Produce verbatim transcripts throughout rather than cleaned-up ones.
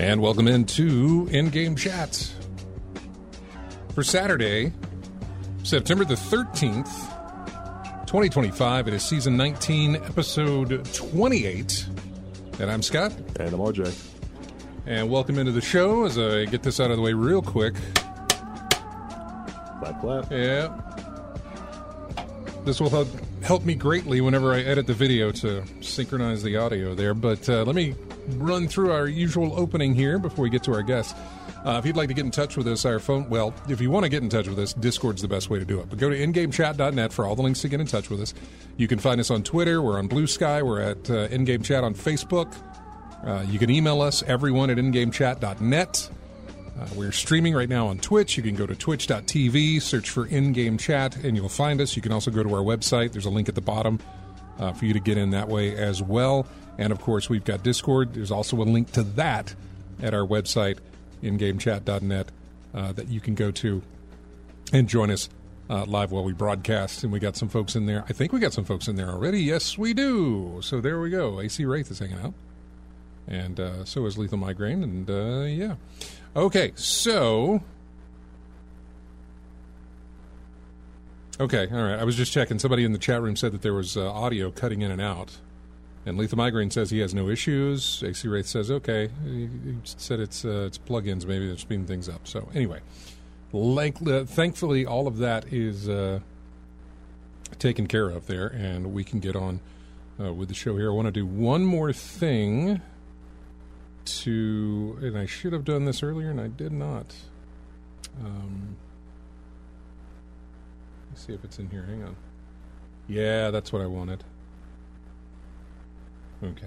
And welcome into In-Game Chat for Saturday, September the thirteenth, twenty twenty-five. It is season nineteen, episode twenty-eight. And I'm Scott. And I'm R J. And welcome into the show as I get this out of the way real quick. Clap, clap. Yeah. This will help, help me greatly whenever I edit the video to synchronize the audio there. But uh, let me run through our usual opening here before we get to our guests. Uh, if you'd like to get in touch with us, our phone, well, if you want to get in touch with us, Discord's the best way to do it. But go to in game chat dot net for all the links to get in touch with us. You can find us on Twitter. We're on Blue Sky. We're at uh, InGameChat on Facebook. Uh, you can email us, everyone at in game chat dot net. Uh, we're streaming right now on Twitch. You can go to twitch dot t v, search for In-Game Chat, and you'll find us. You can also go to our website. There's a link at the bottom uh, for you to get in that way as well. And, of course, we've got Discord. There's also a link to that at our website, in game chat dot net, uh, that you can go to and join us uh, live while we broadcast. And we got some folks in there. I think we got some folks in there already. Yes, we do. So there we go. A C Wraith is hanging out. And uh, so is Lethal Migraine. And, uh, yeah. Okay, so... Okay, all right. I was just checking. Somebody in the chat room said that there was uh, audio cutting in and out. And Lethal Migraine says he has no issues. A C Wraith says, okay. He, he said it's uh, it's plugins. Maybe they're speeding things up. So, anyway. Like, uh, thankfully, all of that is uh, taken care of there. And we can get on uh, with the show here. I want to do one more thing... to, and I should have done this earlier, and I did not. Um, let's see if it's in here. Hang on. Yeah, that's what I wanted. Okay.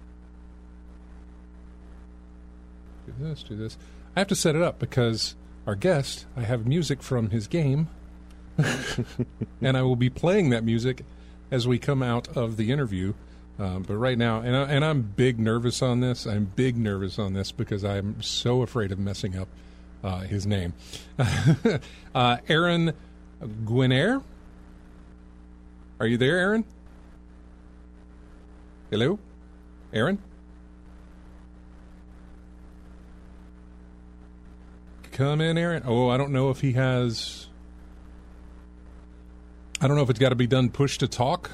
Do this, do this. I have to set it up because our guest, I have music from his game, and I will be playing that music as we come out of the interview. Um, but right now, and, I, and I'm big nervous on this. I'm big nervous on this because I'm so afraid of messing up uh, his name. uh, Aaron Guinair? Are you there, Aaron? Hello? Aaron? Come in, Aaron. Oh, I don't know if he has... I don't know if it's got to be done push to talk.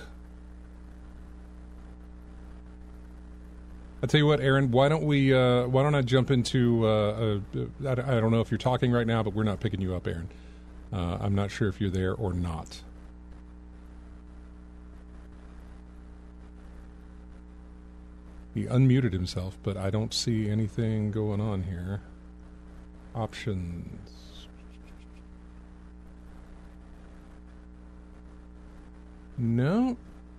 I'll tell you what, Aaron, why don't we, uh, why don't I jump into, uh, uh, I, I don't know if you're talking right now, but we're not picking you up, Aaron. Uh, I'm not sure if you're there or not. He unmuted himself, but I don't see anything going on here. Options. No.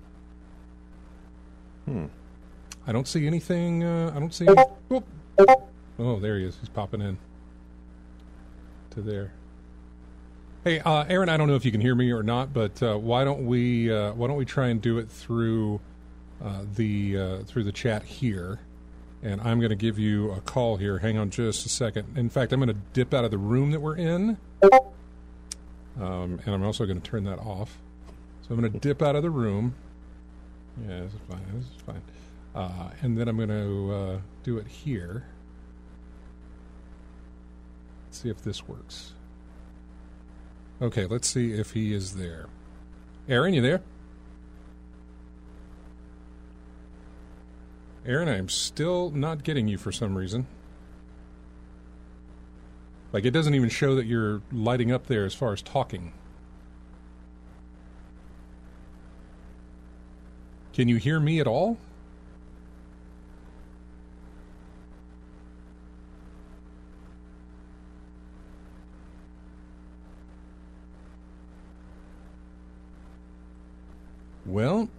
Hmm. I don't see anything. Uh, I don't see. Any, oh. oh, there he is. He's popping in to there. Hey, uh, Aaron. I don't know if you can hear me or not, but uh, why don't we? Uh, why don't we try and do it through uh, the uh, through the chat here? And I'm going to give you a call here. Hang on just a second. In fact, I'm going to dip out of the room that we're in, um, and I'm also going to turn that off. So I'm going to dip out of the room. Yeah, this is fine. This is fine. Uh, and then I'm going to uh, do it here. Let's see if this works. Okay, let's see if he is there. Aaron, you there? Aaron, I'm still not getting you for some reason. Like, it doesn't even show that you're lighting up there as far as talking. Can you hear me at all? Well,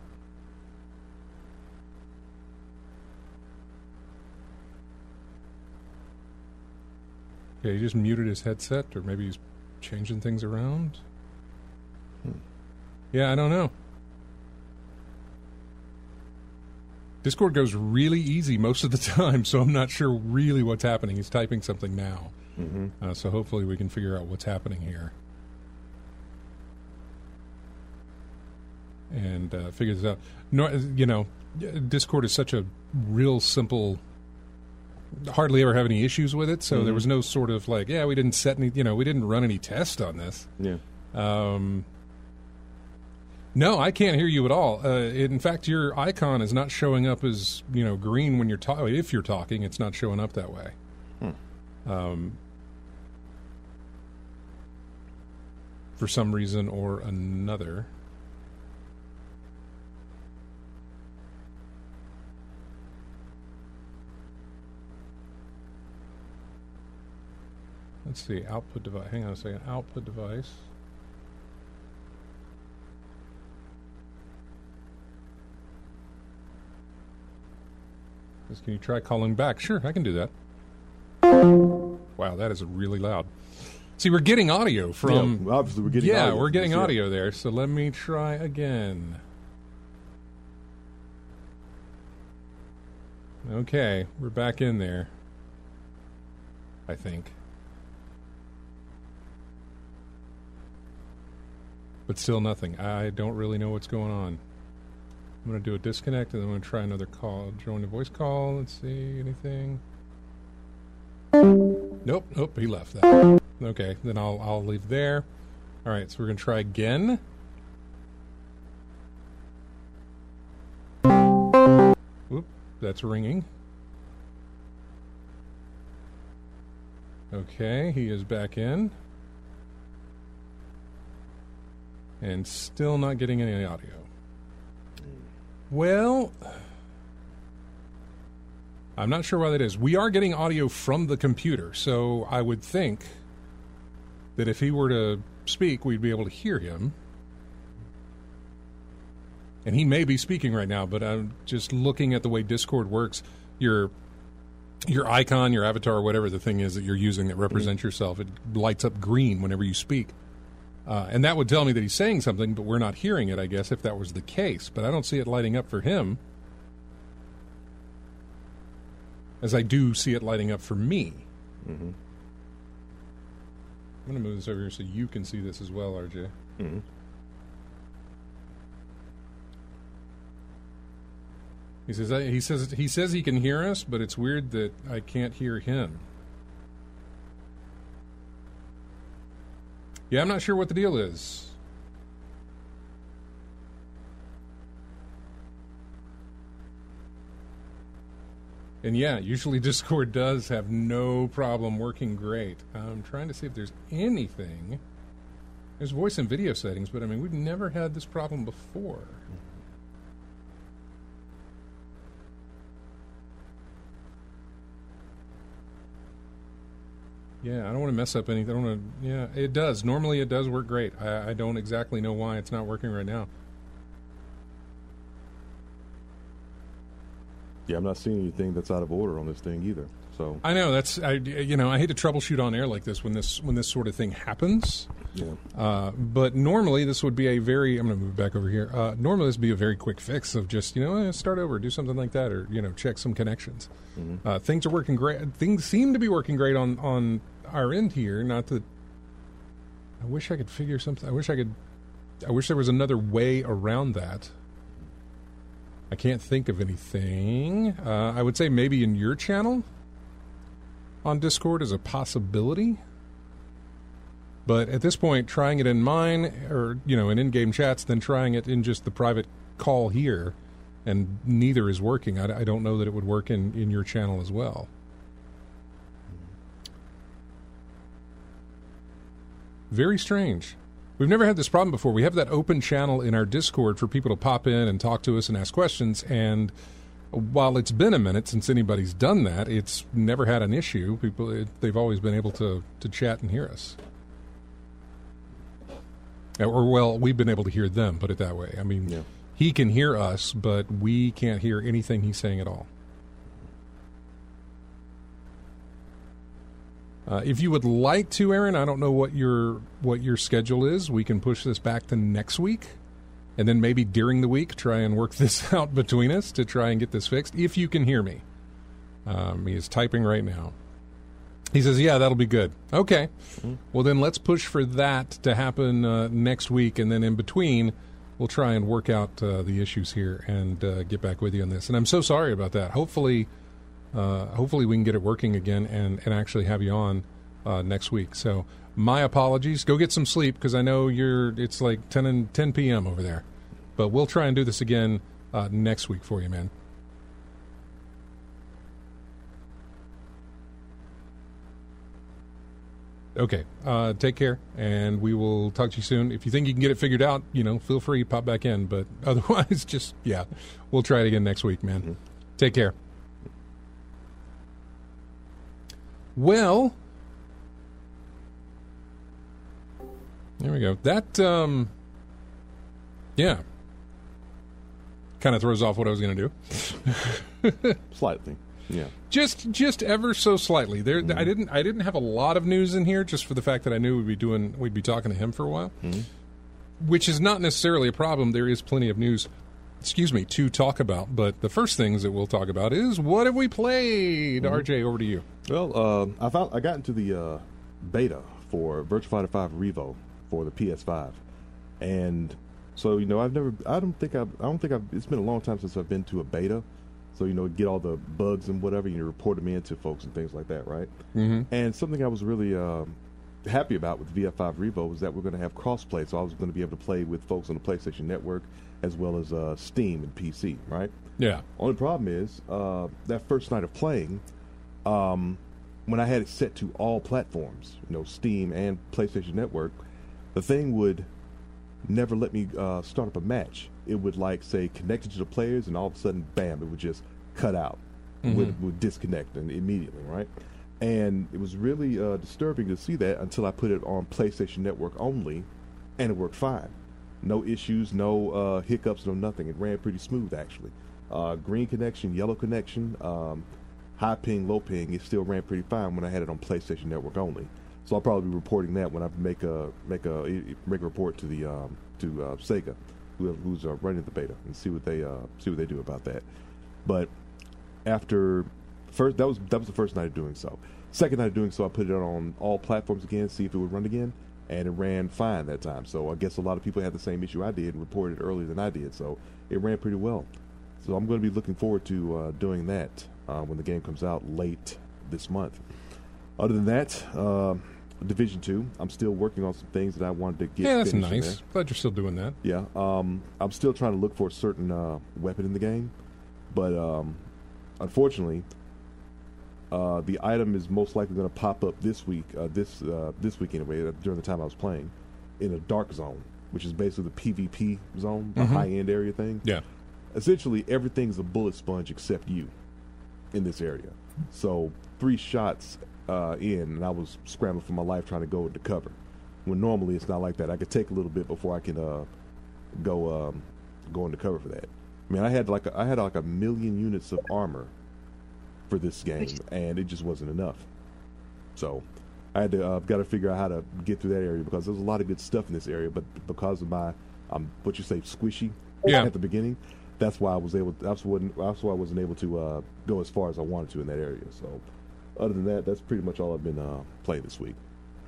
okay, he just muted his headset, or maybe he's changing things around. Hmm. Yeah, I don't know. Discord goes really easy most of the time, so I'm not sure really what's happening. He's typing something now. Mm-hmm. Uh, so hopefully we can figure out what's happening here. And uh, figure this out. No, you know, Discord is such a real simple hardly ever have any issues with it, so mm-hmm. there was no sort of like, yeah, we didn't set any, you know, we didn't run any tests on this. Yeah. Um, no, I can't hear you at all. Uh, in fact, your icon is not showing up as, you know, green when you're talking. If you're talking, it's not showing up that way. Hmm. Um, for some reason or another. Let's see, output device. Hang on a second. Output device. Can you try calling back? Sure, I can do that. Wow, that is really loud. See, we're getting audio from... Yeah, obviously we're getting yeah, audio. we're getting yeah. audio there, so let me try again. Okay, we're back in there. I think. But still nothing. I don't really know what's going on. I'm going to do a disconnect, and then I'm going to try another call. Join the voice call. Let's see. Anything? Nope. Nope. He left that. Okay. Then I'll I'll leave there. All right. So we're going to try again. Whoop. That's ringing. Okay. He is back in. And still not getting any audio. Well, I'm not sure why that is. We are getting audio from the computer, so I would think that if he were to speak, we'd be able to hear him. And he may be speaking right now, but I'm just looking at the way Discord works. Your your icon, your avatar, whatever the thing is that you're using that represents mm-hmm. yourself, it lights up green whenever you speak. Uh, and that would tell me that he's saying something, but we're not hearing it, I guess, if that was the case. But I don't see it lighting up for him, as I do see it lighting up for me. Mm-hmm. I'm going to move this over here so you can see this as well, R J. Mm-hmm. He says he says he says he can hear us, but it's weird that I can't hear him. Yeah, I'm not sure what the deal is. And yeah, usually Discord does have no problem working great. I'm trying to see if there's anything. There's voice and video settings, but I mean, we've never had this problem before. Yeah, I don't want to mess up anything. I don't want to, yeah, it does. Normally it does work great. I, I don't exactly know why it's not working right now. Yeah, I'm not seeing anything that's out of order on this thing either. So I know that's I you know I hate to troubleshoot on air like this when this when this sort of thing happens. Yeah. Uh, but normally this would be a very I'm going to move back over here. Uh, normally this would be a very quick fix of just you know eh, start over, do something like that, or you know check some connections. Mm-hmm. Uh, things are working great. Things seem to be working great on on our end here. Not that I wish I could figure something. I wish I could. I wish there was another way around that. I can't think of anything. Uh, I would say maybe in your channel on Discord is a possibility. But at this point, trying it in mine, or, you know, in in-game chats, then trying it in just the private call here, and neither is working. I, I don't know that it would work in, in your channel as well. Very strange. We've never had this problem before. We have that open channel in our Discord for people to pop in and talk to us and ask questions, and while it's been a minute since anybody's done that, it's never had an issue. People, it, they've always been able to, to chat and hear us. Or, well, we've been able to hear them, put it that way. I mean, yeah. He can hear us, but we can't hear anything he's saying at all. Uh, if you would like to, Aaron, I don't know what your what your schedule is. We can push this back to next week, and then maybe during the week try and work this out between us to try and get this fixed, if you can hear me. Um, he is typing right now. He says, yeah, that'll be good. Okay. Mm-hmm. Well, then let's push for that to happen uh, next week, and then in between, we'll try and work out uh, the issues here and uh, get back with you on this. And I'm so sorry about that. Hopefully, uh, hopefully we can get it working again and, and actually have you on uh, next week. So my apologies. Go get some sleep because I know you're. It's like ten and ten p.m. over there, but we'll try and do this again uh, next week for you, man. Okay, uh, take care, and we will talk to you soon. If you think you can get it figured out, you know, feel free to pop back in. But otherwise, just, yeah, we'll try it again next week, man. Mm-hmm. Take care. Well, there we go. That, um, yeah, kind of throws off what I was going to do. Slightly. Yeah, just just ever so slightly. There, mm-hmm. I didn't I didn't have a lot of news in here, just for the fact that I knew we'd be doing we'd be talking to him for a while, mm-hmm. which is not necessarily a problem. There is plenty of news, excuse me, to talk about. But the first things that we'll talk about is what have we played? Mm-hmm. R J, over to you. Well, uh, I found I got into the uh, beta for Virtua Fighter five Revo for the P S five, and so you know I've never I don't think I've, I don't think I've, it's been a long time since I've been to a beta. So, you know, get all the bugs and whatever, you know, report them in to folks and things like that, right? Mm-hmm. And something I was really uh, happy about with V F five Revo was that we're going to have cross-play. So I was going to be able to play with folks on the PlayStation Network as well as uh, Steam and P C, right? Yeah. Only problem is, uh, that first night of playing, um, when I had it set to all platforms, you know, Steam and PlayStation Network, the thing would never let me uh, start up a match. It would, like, say, connect it to the players, and all of a sudden, bam, it would just cut out, mm-hmm. would, would disconnect and immediately, right? And it was really uh, disturbing to see that until I put it on PlayStation Network only, and it worked fine. No issues, no uh, hiccups, no nothing. It ran pretty smooth, actually. Uh, green connection, yellow connection, um, high ping, low ping, it still ran pretty fine when I had it on PlayStation Network only. So I'll probably be reporting that when I make a make a make a report to the um, to uh, Sega, who, who's uh, running the beta, and see what they uh, see what they do about that. But after first, that was that was the first night of doing so. Second night of doing so, I put it on all platforms again, see if it would run again, and it ran fine that time. So I guess a lot of people had the same issue I did and reported earlier than I did. So it ran pretty well. So I'm going to be looking forward to uh, doing that uh, when the game comes out late this month. Other than that, uh, Division two, I'm still working on some things that I wanted to get. Yeah, that's nice. In there. Glad you're still doing that. Yeah, um, I'm still trying to look for a certain uh, weapon in the game, but um, unfortunately, uh, the item is most likely going to pop up this week, uh, this uh, this week anyway, during the time I was playing, in a dark zone, which is basically the PvP zone, the mm-hmm. high-end area thing. Yeah. Essentially, everything's a bullet sponge except you in this area. So three shots uh, in, and I was scrambling for my life trying to go into cover. When normally it's not like that. I could take a little bit before I can uh, go um, go into cover for that. I mean, I had like a, I had like a million units of armor for this game, and it just wasn't enough. So I had to uh, got to figure out how to get through that area because there's a lot of good stuff in this area, but because of my um, what you say squishy yeah. at the beginning. That's why I was able. That's what. That's why I wasn't able to uh, go as far as I wanted to in that area. So, other than that, that's pretty much all I've been uh, playing this week.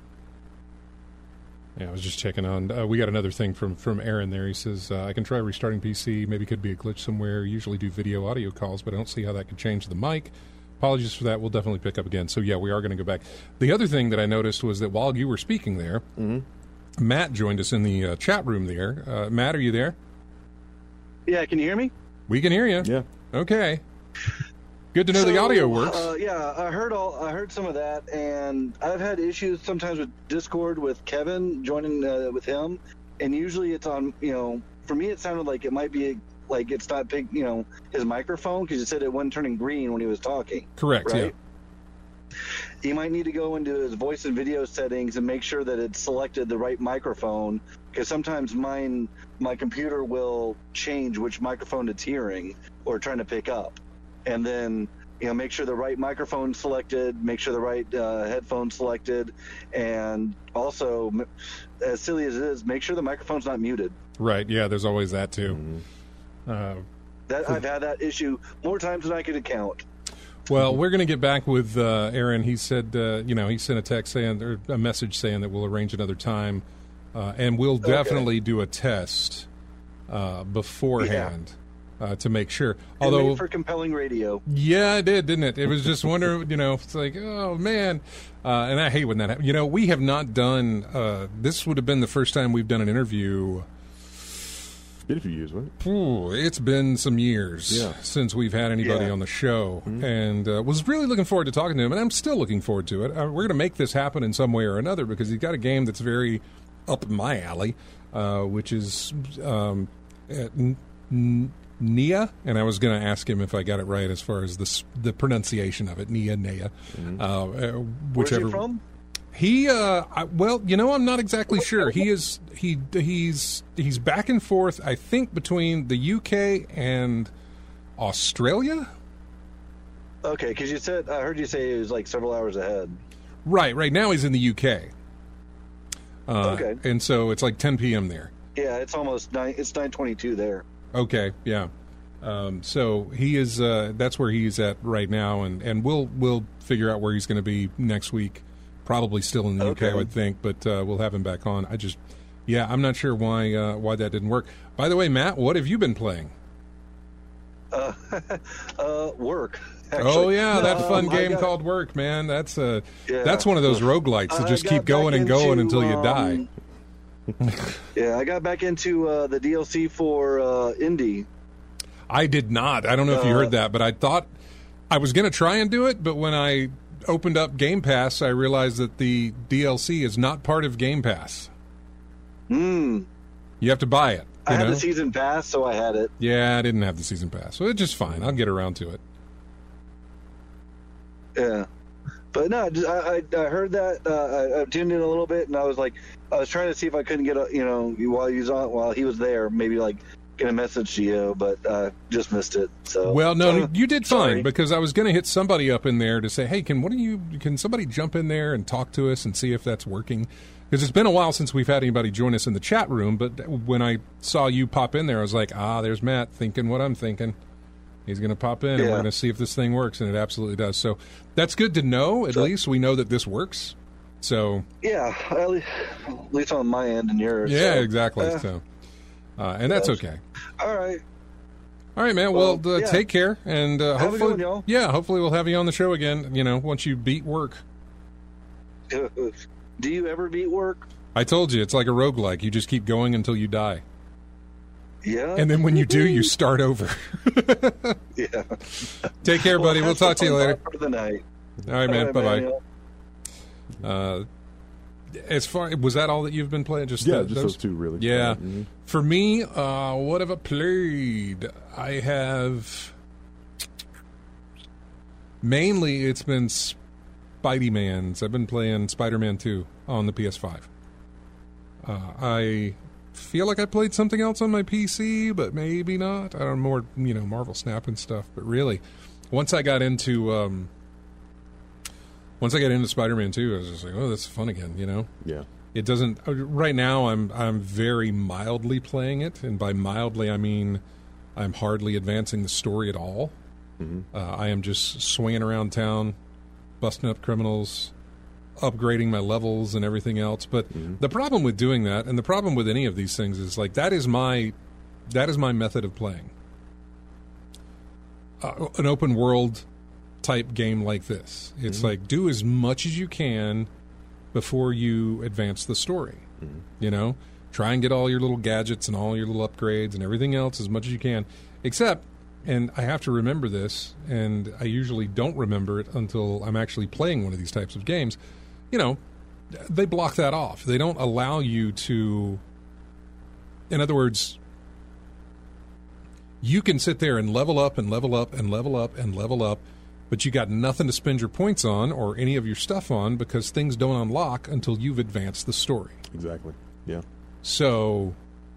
Yeah, I was just checking on. Uh, we got another thing from from Aaron there. He says uh, I can try restarting P C. Maybe could be a glitch somewhere. Usually do video audio calls, but I don't see how that could change the mic. Apologies for that. We'll definitely pick up again. So yeah, we are going to go back. The other thing that I noticed was that while you were speaking there, mm-hmm. Matt joined us in the uh, chat room there. Uh, Matt, are you there? Yeah, can you hear me? We can hear you. Yeah. Okay. Good to know so, the audio works. Uh, yeah, I heard all. I heard some of that, and I've had issues sometimes with Discord with Kevin joining uh, with him, and usually it's on. You know, for me it sounded like it might be like it's not big. You know, his microphone because he said it wasn't turning green when he was talking. Correct. Right? Yeah. He might need to go into his voice and video settings and make sure that it's selected the right microphone, because sometimes mine, my computer will change which microphone it's hearing or trying to pick up. And then, you know, make sure the right microphone selected, make sure the right uh, headphone selected, and also, as silly as it is, make sure the microphone's not muted. Right, yeah, there's always that too. Mm-hmm. Uh, that I've had that issue more times than I could count. Well, we're going to get back with uh, Aaron. He said, uh, you know, he sent a text saying, or a message saying that we'll arrange another time, uh, and we'll definitely okay. do a test uh, beforehand. uh, to make sure. It Although made for compelling radio. yeah, it did, didn't it? It was just wonder, you know, it's like, oh man, uh, and I hate when that happens. You know, we have not done. Uh, this would have been the first time we've done an interview. Been a few years, right? Ooh, it's been some years Yeah. since we've had anybody Yeah. on the show, Mm-hmm. and uh, was really looking forward to talking to him, and I'm still looking forward to it. Uh, we're going to make this happen in some way or another because he's got a game that's very up my alley, uh, which is um, at N- N- Nia, and I was going to ask him if I got it right as far as the s- the pronunciation of it, Nia, Nia, Mm-hmm. uh, uh, Where's whichever. he from? He, uh, I, well, you know, I'm not exactly sure. He is he he's he's back and forth. I think between the U K and Australia. Okay, because you said I heard you say it was like several hours ahead. Right, right now he's in the U K. Uh, Okay. and so it's like ten p.m. there. Yeah, it's almost nine. It's nine twenty-two there. Okay, yeah. Um, so he is. Uh, that's where he's at right now, and, and we'll we'll figure out where he's going to be next week. Probably still in the U K, I Okay. would think, but uh, we'll have him back on. I just, yeah, I'm not sure why uh, why that didn't work. By the way, Matt, what have you been playing? Uh, uh, work. Actually. Oh yeah, that Um, fun I game got- called Work, man. That's uh, Yeah. that's one of those roguelites that I just got keep going back and going into, until you die. um, Yeah, I got back into uh, the D L C for uh, Indie. I did not. I don't know if you Uh, heard that, but I thought I was going to try and do it, but when I opened up Game Pass, I realized that the D L C is not part of Game Pass. Hmm. You have to buy it. I you had know? the season pass, so I had it. Yeah, I didn't have the season pass, so it's just fine. I'll get around to it. Yeah, but no, just- I, I, I heard that. Uh, I, I tuned in a little bit, and I was like, I was trying to see if I couldn't get a, you know, while he was on, while he was there, maybe like get a message to you, but uh, just missed it. So Well, no, uh, you did sorry. fine because I was going to hit somebody up in there to say, "Hey, can what do you? Can somebody jump in there and talk to us and see if that's working?" Because it's been a while since we've had anybody join us in the chat room. But when I saw you pop in there, I was like, "Ah, there's Matt thinking what I'm thinking. He's going to pop in and we're Yeah. going to see if this thing works," and it absolutely does. So that's good to know. At So- least we know that this works. So Yeah, at least, at least on my end and yours. yeah, so, exactly. uh, so, uh, and that's yes. okay. all right. All right, man. Well, Well, uh, yeah. take care, and uh, Have a good hopefully, one, y'all. yeah, hopefully we'll have you on the show again. You know, once you beat Work. Do you ever beat Work? I told you it's like a roguelike. You just keep going until you die, Yeah. and then when you do, you start over. yeah. Take care, buddy. Well, We'll talk to you later. For the night. All right, man. All Bye right, bye. y'all. Uh, as far was that all that you've been playing? Just Yeah, the- just those two really. Yeah. Mhm. For me, uh, what have I played? I have mainly it's been Spidey Man's. I've been playing Spider-Man two on the P S five. Uh, I feel like I played something else on my P C, but maybe not. I don't know, more, you know, Marvel Snap and stuff. But really, once I got into um, once I got into Spider-Man two, I was just like, oh, that's fun again, you know. Yeah. It doesn't. uh, Right now, I'm I'm very mildly playing it, and by mildly, I mean I'm hardly advancing the story at all. Mm-hmm. Uh, I am just swinging around town, busting up criminals, upgrading my levels and everything else. But Mm-hmm. the problem with doing that, and the problem with any of these things, is like that is my that is my method of playing. Uh, an open world type game like this, it's Mm-hmm. like do as much as you can before you advance the story. Mm-hmm. You know, try and get all your little gadgets and all your little upgrades and everything else as much as you can. Except, and I have to remember this, and I usually don't remember it until I'm actually playing one of these types of games. You know, they block that off. They don't allow you to. In other words, you can sit there and level up and level up and level up and level up, but you got nothing to spend your points on or any of your stuff on because things don't unlock until you've advanced the story. Exactly. Yeah. So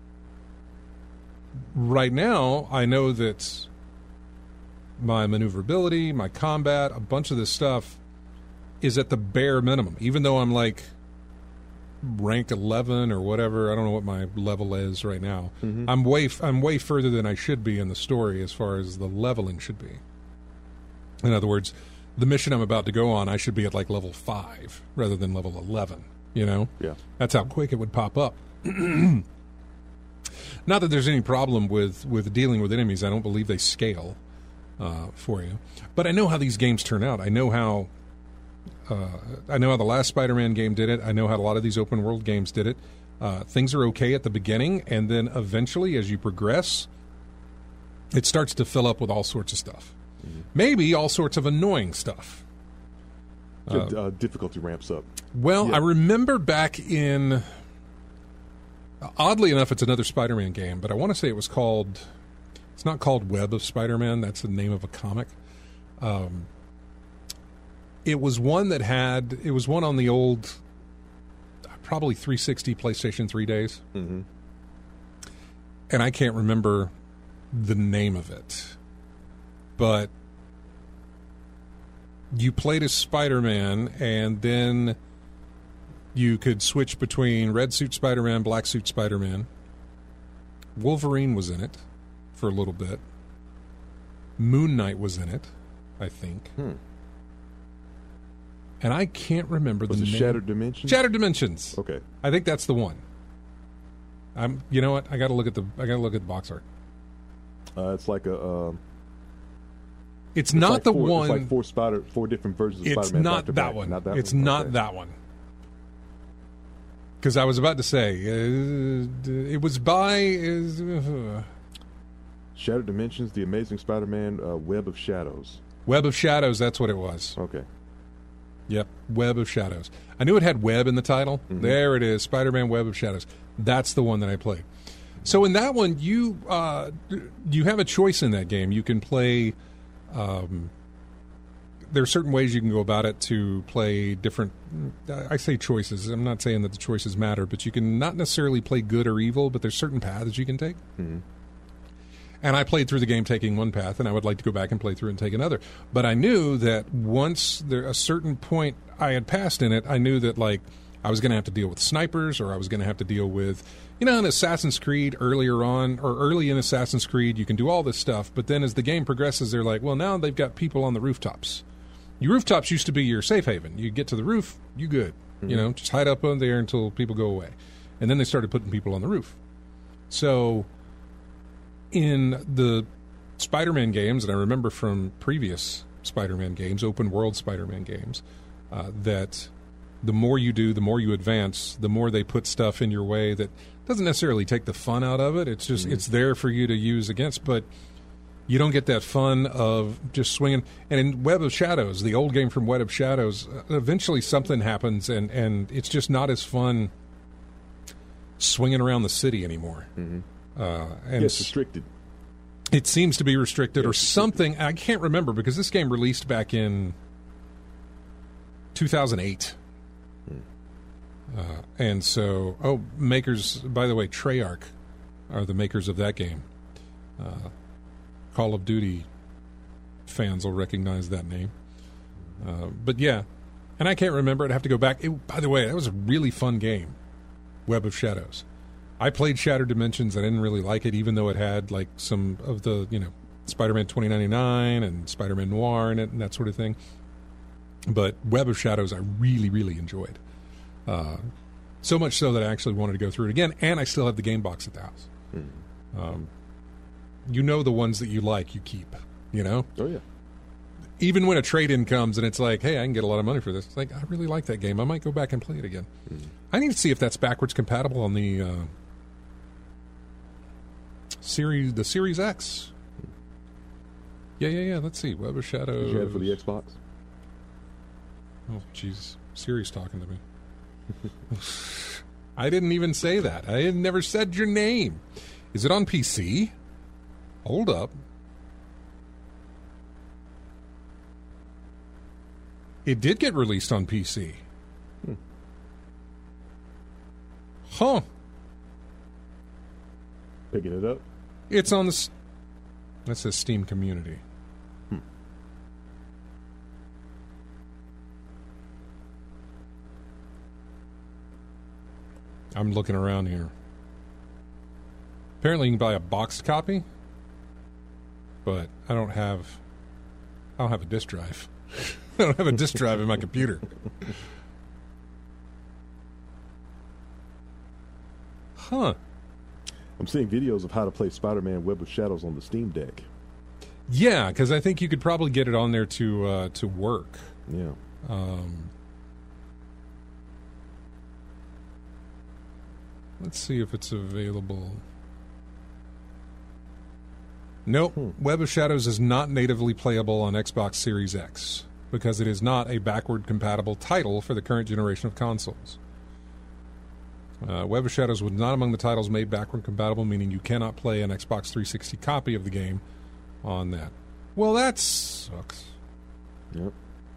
right now, I know that my maneuverability, my combat, a bunch of this stuff is at the bare minimum. Even though I'm like rank eleven or whatever, I don't know what my level is right now. Mm-hmm. I'm way I'm way further than I should be in the story as far as the leveling should be. In other words, the mission I'm about to go on, I should be at like level five rather than level eleven. You know, Yeah. that's how quick it would pop up. Not that there's any problem with, with dealing with enemies. I don't believe they scale uh, for you. But I know how these games turn out. I know how uh, I know how the last Spider-Man game did it. I know how a lot of these open world games did it. Uh, things are okay at the beginning, and then eventually, as you progress, it starts to fill up with all sorts of stuff. Mm-hmm. Maybe all sorts of annoying stuff. Uh, uh, difficulty ramps up. Well, yeah. I remember back in... Oddly enough, it's another Spider-Man game, but I want to say it was called... It's not called Web of Spider-Man. That's the name of a comic. Um, it was one that had... It was one on the old... Probably three sixty PlayStation three days. Mm-hmm. And I can't remember the name of it. But you played as Spider-Man, and then you could switch between red suit Spider-Man, black suit Spider-Man. Wolverine was in it for a little bit. Moon Knight was in it, I think. Hmm. And I can't remember was the it name. Shattered Dimensions? Shattered Dimensions. Okay. I think that's the one. I'm. You know what? I got to look at the. I got to look at the box art. Uh, it's like a. Uh, it's, it's not like the four, one. It's like four spider, four different versions of It's Spider-Man. not back to that back. one. Not that it's one? not Okay. that one. Because I was about to say uh, it was by. Uh, Shattered Dimensions, The Amazing Spider-Man, uh, Web of Shadows. Web of Shadows. That's what it was. Okay. Yep, Web of Shadows. I knew it had Web in the title. Mm-hmm. There it is, Spider-Man Web of Shadows. That's the one that I played. So in that one, you uh, you have a choice in that game. You can play... Um, there are certain ways you can go about it to play different... I say choices. I'm not saying that the choices matter, but you can not necessarily play good or evil, but there's certain paths you can take. Mm-hmm. And I played through the game taking one path, and I would like to go back and play through and take another. But I knew that once there a certain point I had passed in it, I knew that like I was going to have to deal with snipers, or I was going to have to deal with, you know, in Assassin's Creed earlier on, or early in Assassin's Creed, you can do all this stuff. But then as the game progresses, they're like, well, now they've got people on the rooftops. Your rooftops used to be your safe haven. You get to the roof, you good. Mm-hmm. You know, just hide up on there until people go away. And then they started putting people on the roof. So... in the Spider-Man games, and I remember from previous Spider-Man games, open world Spider-Man games, uh, that the more you do, the more you advance, the more they put stuff in your way that doesn't necessarily take the fun out of it. It's just, mm-hmm. it's there for you to use against, but you don't get that fun of just swinging. And in Web of Shadows, the old game from Web of Shadows, eventually something happens, and, and it's just not as fun swinging around the city anymore. Mm-hmm. Uh, and yes, restricted. It seems to be restricted yes, or something. Restricted. I can't remember because this game released back in two thousand eight. Hmm. Uh, and so, oh, makers, by the way, Treyarch are the makers of that game. Uh, Call of Duty fans will recognize that name. Uh, but yeah, and I can't remember. I'd have to go back. It, by the way, that was a really fun game, Web of Shadows. I played Shattered Dimensions. I didn't really like it, even though it had like some of the, you know, Spider-Man twenty ninety-nine and Spider-Man Noir in it and that sort of thing. But Web of Shadows I really, really enjoyed. Uh, so much so that I actually wanted to go through it again, and I still have the game box at the house. Mm. Um, you know the ones that you like, you keep, you know? Oh, yeah. Even when a trade-in comes and it's like, hey, I can get a lot of money for this. It's like, I really like that game. I might go back and play it again. Mm. I need to see if that's backwards compatible on the... Uh, Series, the Series X. Yeah, yeah, yeah. Let's see. Web of Shadows. Did you have it for the Xbox? Oh, jeez. Siri's talking to me. I didn't even say that. I had never said your name. Is it on P C? Hold up. It did get released on P C. Hmm. Huh. Picking it up? It's on the... That says Steam Community. Hmm. I'm looking around here. Apparently you can buy a boxed copy, but I don't have... I don't have a disk drive. I don't have a disk drive in my computer. Huh. I'm seeing videos of how to play Spider-Man Web of Shadows on the Steam Deck. Yeah, because I think you could probably get it on there to uh, to work. Yeah. Um, let's see if it's available. Nope. Hmm. Web of Shadows is not natively playable on Xbox Series X because it is not a backward-compatible title for the current generation of consoles. Uh, Web of Shadows was not among the titles made backward-compatible, meaning you cannot play an Xbox three sixty copy of the game on that. Well, that sucks. Yep.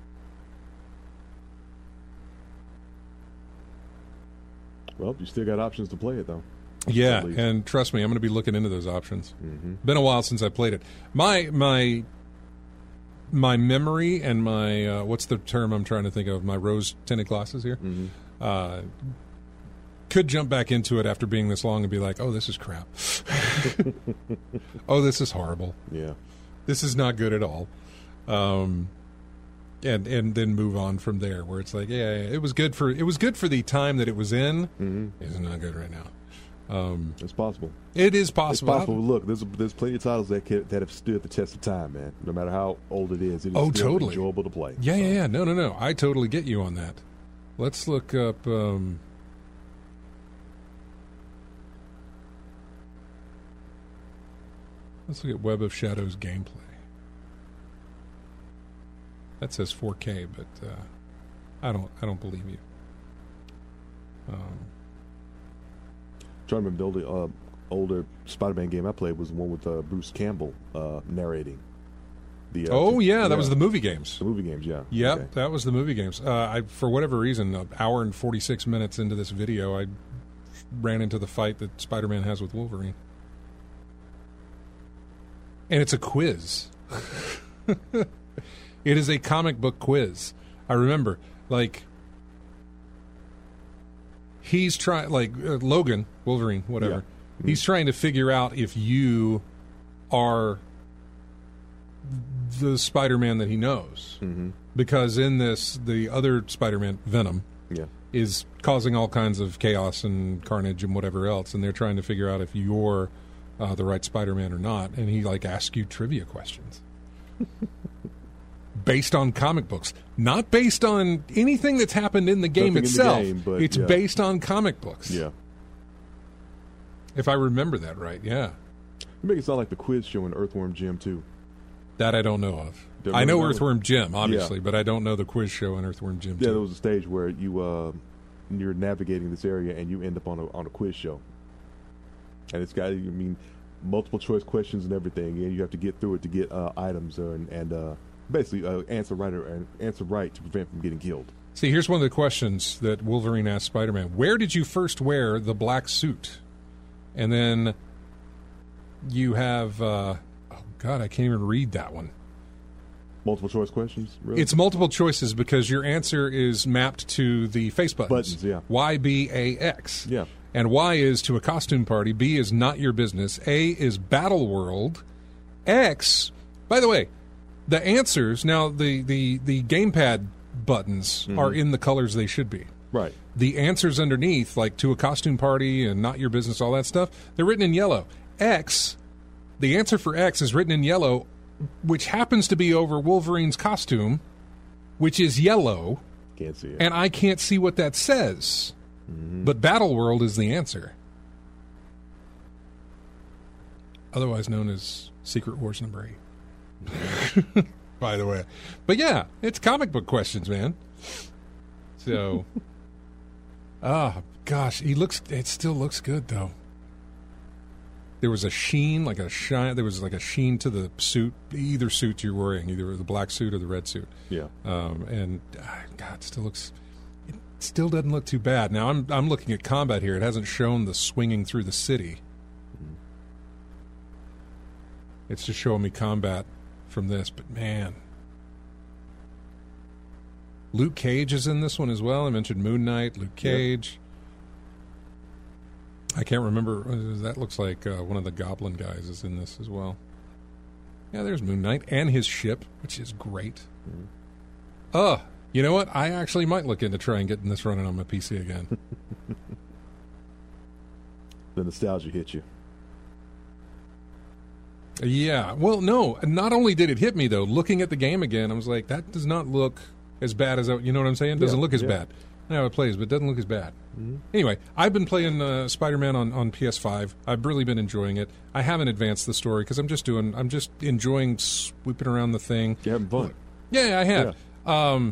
Well, you still got options to play it, though. Yeah, and trust me, I'm going to be looking into those options. Mm-hmm. Been a while since I played it. My my my memory and my uh, what's the term I'm trying to think of? My rose-tinted glasses here. Mm-hmm. Uh, could jump back into it after being this long and be like, "Oh, this is crap. Oh, this is horrible. Yeah, this is not good at all." Um, and and then move on from there, where it's like, yeah, it was good for it was good for the time that it was in. Mm-hmm. It's not good right now. Um, it's possible. It is possible. It's possible. Look, there's there's plenty of titles that can, that have stood the test of time, man. No matter how old it is, it is oh, still totally. enjoyable to play. Yeah, so. yeah, yeah. No, no, no. I totally get you on that. Let's look up. Um, let's look at Web of Shadows gameplay. That says four K, but uh, I don't. I don't believe you. Um, trying to remember the older, uh, older Spider-Man game I played was the one with uh, Bruce Campbell uh, narrating. The, uh, oh yeah, that yeah. was the movie games. The movie games, yeah. Yep, okay. that was the movie games. Uh, I, for whatever reason, an hour and forty-six minutes into this video, I ran into the fight that Spider-Man has with Wolverine, and it's a quiz. It is a comic book quiz. I remember, like. He's trying, like, uh, Logan, Wolverine, whatever. Yeah. Mm-hmm. He's trying to figure out if you are the Spider-Man that he knows. Mm-hmm. Because in this, the other Spider-Man, Venom, yeah. is causing all kinds of chaos and carnage and whatever else. And they're trying to figure out if you're uh, the right Spider-Man or not. And he, like, asks you trivia questions. Based on comic books, not based on anything that's happened in the game Nothing itself. In the game, but, it's yeah. based on comic books. Yeah. If I remember that right, yeah. You make it sound like the quiz show in Earthworm Jim, too. That I don't know of. Don't I know know Earthworm Jim, obviously, yeah. but I don't know the quiz show in Earthworm Jim, Yeah, too. there was a stage where you, uh, you're navigating this area and you end up on a, on a quiz show. And it's got, I mean, multiple choice questions and everything, and you have to get through it to get uh, items and, and uh, basically uh, answer right or answer right to prevent from getting killed. See, here's one of the questions that Wolverine asked Spider-Man. Where did you first wear the black suit? And then you have, uh, oh, God, I can't even read that one. Multiple choice questions? Really? It's multiple choices because your answer is mapped to the face buttons. Buttons, yeah. Y, B, A, X. Yeah. And Y is to a costume party. B is not your business. A is Battle World. X, by the way, the answers, now the, the, the gamepad buttons mm-hmm. are in the colors they should be. Right. The answers underneath, like to a costume party and not your business, all that stuff, they're written in yellow. X, the answer for X is written in yellow, which happens to be over Wolverine's costume, which is yellow. Can't see it. And I can't see what that says. Mm-hmm. But Battle World is the answer. Otherwise known as Secret Wars number eight. By the way. But yeah, it's comic book questions, man. So, ah, oh, gosh, he looks, it still looks good, though. There was a sheen, like a shine, there was like a sheen to the suit, either suit you're wearing, either the black suit or the red suit. Yeah. Um, and, ah, God, it still looks, it still doesn't look too bad. Now, I'm, I'm looking at combat here. It hasn't shown the swinging through the city. Mm-hmm. It's just showing me combat from this, but man. Luke Cage is in this one as well. I mentioned Moon Knight, Luke Cage. Yep. I can't remember. That looks like uh, one of the Goblin guys is in this as well. Yeah, there's Moon Knight and his ship, which is great. Mm-hmm. Uh, you know what? I actually might look into trying getting this running on my P C again. The nostalgia hit you. Yeah. Well, no. Not only did it hit me, though, looking at the game again, I was like, that does not look as bad as I, you know what I'm saying? It doesn't Yeah, look as yeah. bad. I know how it plays, but it doesn't look as bad. Mm-hmm. Anyway, I've been playing uh, Spider-Man on, on P S five. I've really been enjoying it. I haven't advanced the story because I'm just doing, I'm just enjoying sweeping around the thing. You're having fun. Yeah, I have. Um,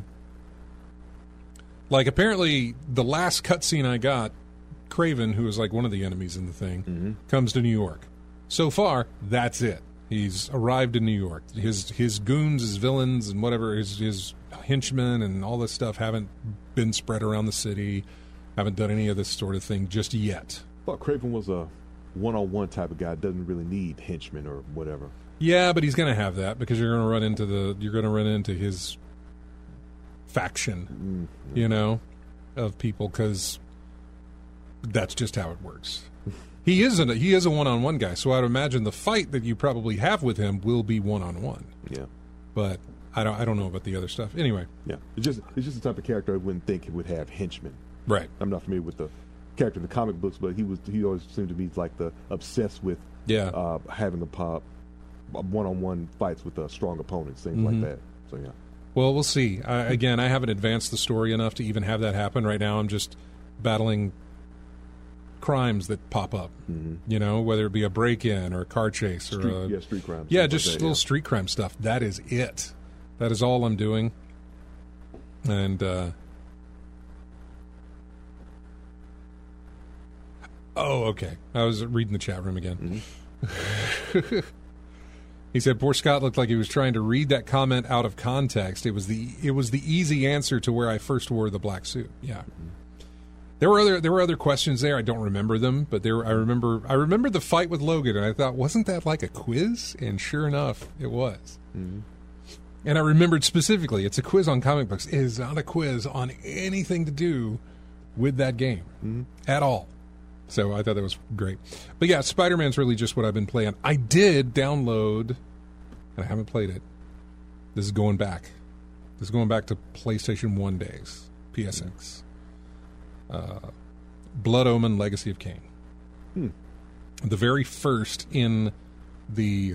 like, apparently, the last cutscene I got, Kraven, who is like one of the enemies in the thing, Mm-hmm. comes to New York. So far, that's it. He's arrived in New York. His his goons, his villains, and whatever, his, his henchmen and all this stuff haven't been spread around the city, haven't done any of this sort of thing just yet. I thought Craven was a one-on-one type of guy. Doesn't really need henchmen or whatever. Yeah, but he's going to have that because you're going to run into the you're going to run into his faction, Mm-hmm. you know, of people because that's just how it works. He isn't. A, he is a one-on-one guy, so I'd imagine the fight that you probably have with him will be one-on-one. Yeah, But I don't. I don't know about the other stuff. Anyway, yeah. It's just it's just the type of character I wouldn't think he would have henchmen. right? I'm not familiar with the character in the comic books, but he was he always seemed to be like the obsessed with Yeah. uh, having the pop one-on-one fights with uh, strong opponents, things Mhm. like that. So yeah, Well, we'll see. I, again, I haven't advanced the story enough to even have that happen. Right now, I'm just battling crimes that pop up. mm-hmm. You know, whether it be a break-in or a car chase or street, a yeah, street crimes. yeah, things just like that, little yeah. street crime stuff. That is it. That is all I'm doing. And uh, oh, okay. I was reading the chat room again. Mm-hmm. He said, "Poor Scott looked like he was trying to read that comment out of context. It was the it was the easy answer to where I first wore the black suit." Yeah, there were other there were other questions there. I don't remember them, but there I remember I remember the fight with Logan, and I thought, wasn't that like a quiz? And sure enough, it was. Mm-hmm. And I remembered specifically, it's a quiz on comic books. It is not a quiz on anything to do with that game Mm-hmm. at all. So I thought that was great. But yeah, Spider-Man's really just what I've been playing. I did download, and I haven't played it. This is going back. This is going back to PlayStation one days, P S X. Uh, Blood Omen Legacy of Kain. Hmm. The very first in the...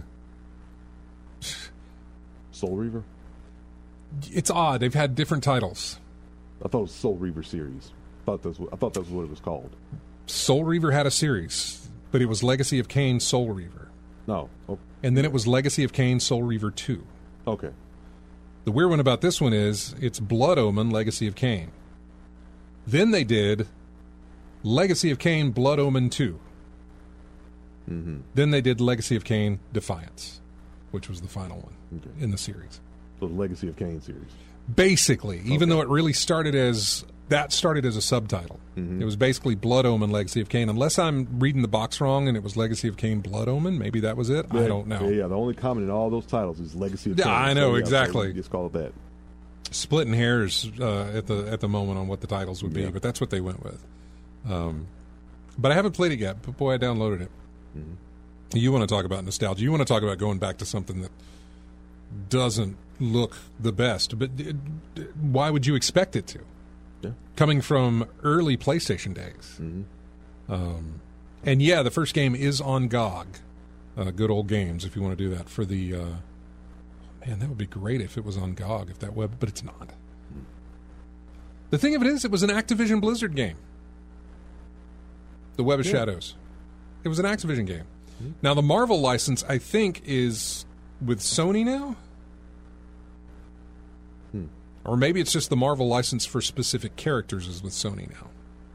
Soul Reaver. It's odd. They've had different titles. I thought it was Soul Reaver series. I thought that's what, I thought that was what it was called. Soul Reaver had a series, but it was Legacy of Kain Soul Reaver. No. Oh, And then it was Legacy of Kain Soul Reaver two. okay. The weird one about this one is it's Blood Omen Legacy of Kain. Then they did Legacy of Kain Blood Omen two. Mm-hmm. Then they did Legacy of Kain Defiance, which was the final one Okay. in the series. So the Legacy of Kain series. Basically, even Okay. though it really started as that started as a subtitle. Mhm. It was basically Blood Omen Legacy of Kain. Unless I'm reading the box wrong and it was Legacy of Kain Blood Omen, maybe that was it. I Yeah, don't know. Yeah, yeah, the only comment in all those titles is Legacy of Yeah, Kain. I So, know, yeah, so exactly. you just call it that. Splitting hairs uh, at the at the moment on what the titles would be, Yeah. but that's what they went with. Um, but I haven't played it yet. But boy, I downloaded it. Mm-hmm. You want to talk about nostalgia? You want to talk about going back to something that doesn't look the best? But uh, why would you expect it to? Yeah. Coming from early PlayStation days. Mm-hmm. Um, and yeah, the first game is on G O G. Uh, good old games, if you want to do that for the. Uh, man, that would be great if it was on G O G. If that web, but it's not. The thing of it is, it was an Activision Blizzard game. The Web of Yeah. Shadows. It was an Activision game. Mm-hmm. Now the Marvel license, I think, is with Sony now. Hmm. Or maybe it's just the Marvel license for specific characters is with Sony now.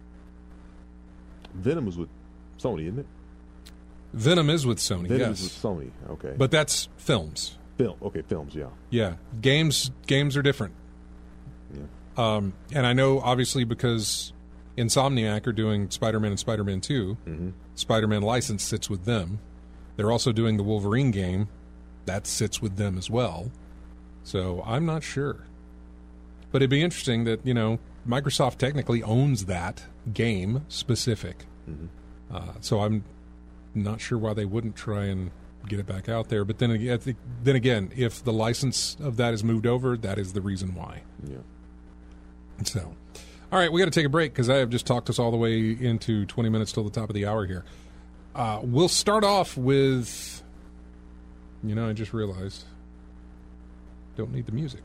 Venom was with Sony, isn't it? Venom is with Sony, Venom yes. is with Sony. Okay. But that's films. film. Okay, films. Yeah. Yeah. Games games are different. Yeah. Um, and I know, obviously, because Insomniac are doing Spider-Man and Spider-Man two, Mm-hmm. Spider-Man license sits with them. They're also doing the Wolverine game. That sits with them as well. So I'm not sure. But it'd be interesting that, you know, Microsoft technically owns that game specific. Mm-hmm. Uh, so I'm not sure why they wouldn't try and get it back out there. But then again, I think- then again, if the license of that is moved over, that is the reason why. Yeah. So, all right, we got to take a break because I have just talked us all the way into twenty minutes till the top of the hour here. Uh, we'll start off with You know, I just realized. Don't need the music.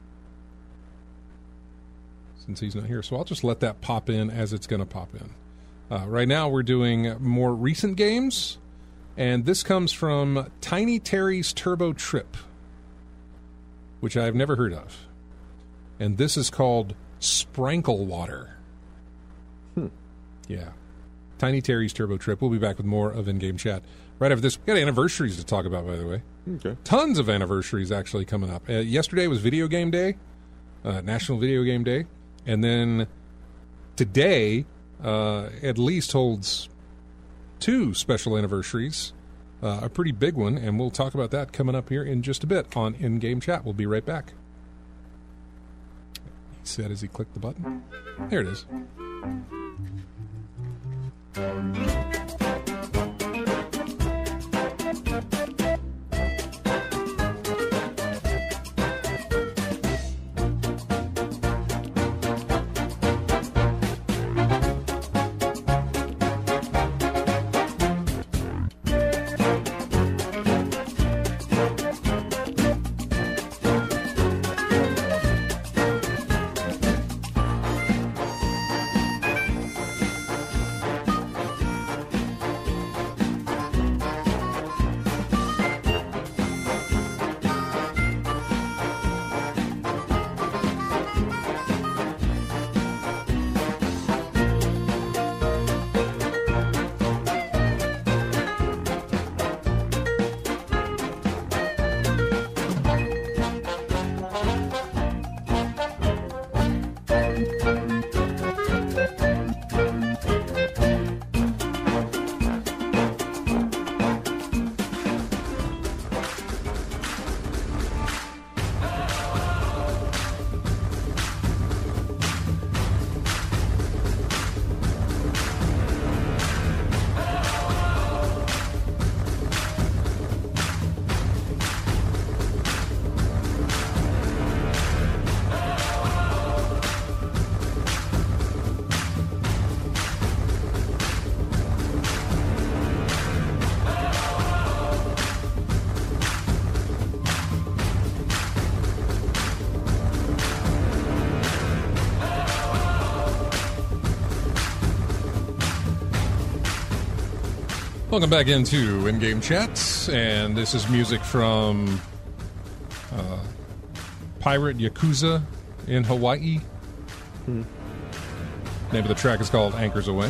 Since he's not here. So I'll just let that pop in as it's going to pop in. Uh, right now we're doing more recent games. And this comes from Tiny Terry's Turbo Trip, which I've never heard of. And this is called Sprankle Water. Hmm. Yeah. Tiny Terry's Turbo Trip. We'll be back with more of In-Game Chat. Right after this, we've got anniversaries to talk about, by the way. Okay. Tons of anniversaries actually coming up. Uh, yesterday was Video Game Day, uh, National Video Game Day. And then today uh, at least holds two special anniversaries, uh, a pretty big one, and we'll talk about that coming up here in just a bit on In-Game Chat. We'll be right back. He said as he clicked the button. There it is. Welcome back into In-Game Chats, and this is music from uh, Pirate Yakuza in Hawaii. Hmm. Name of the track is called Anchors Away.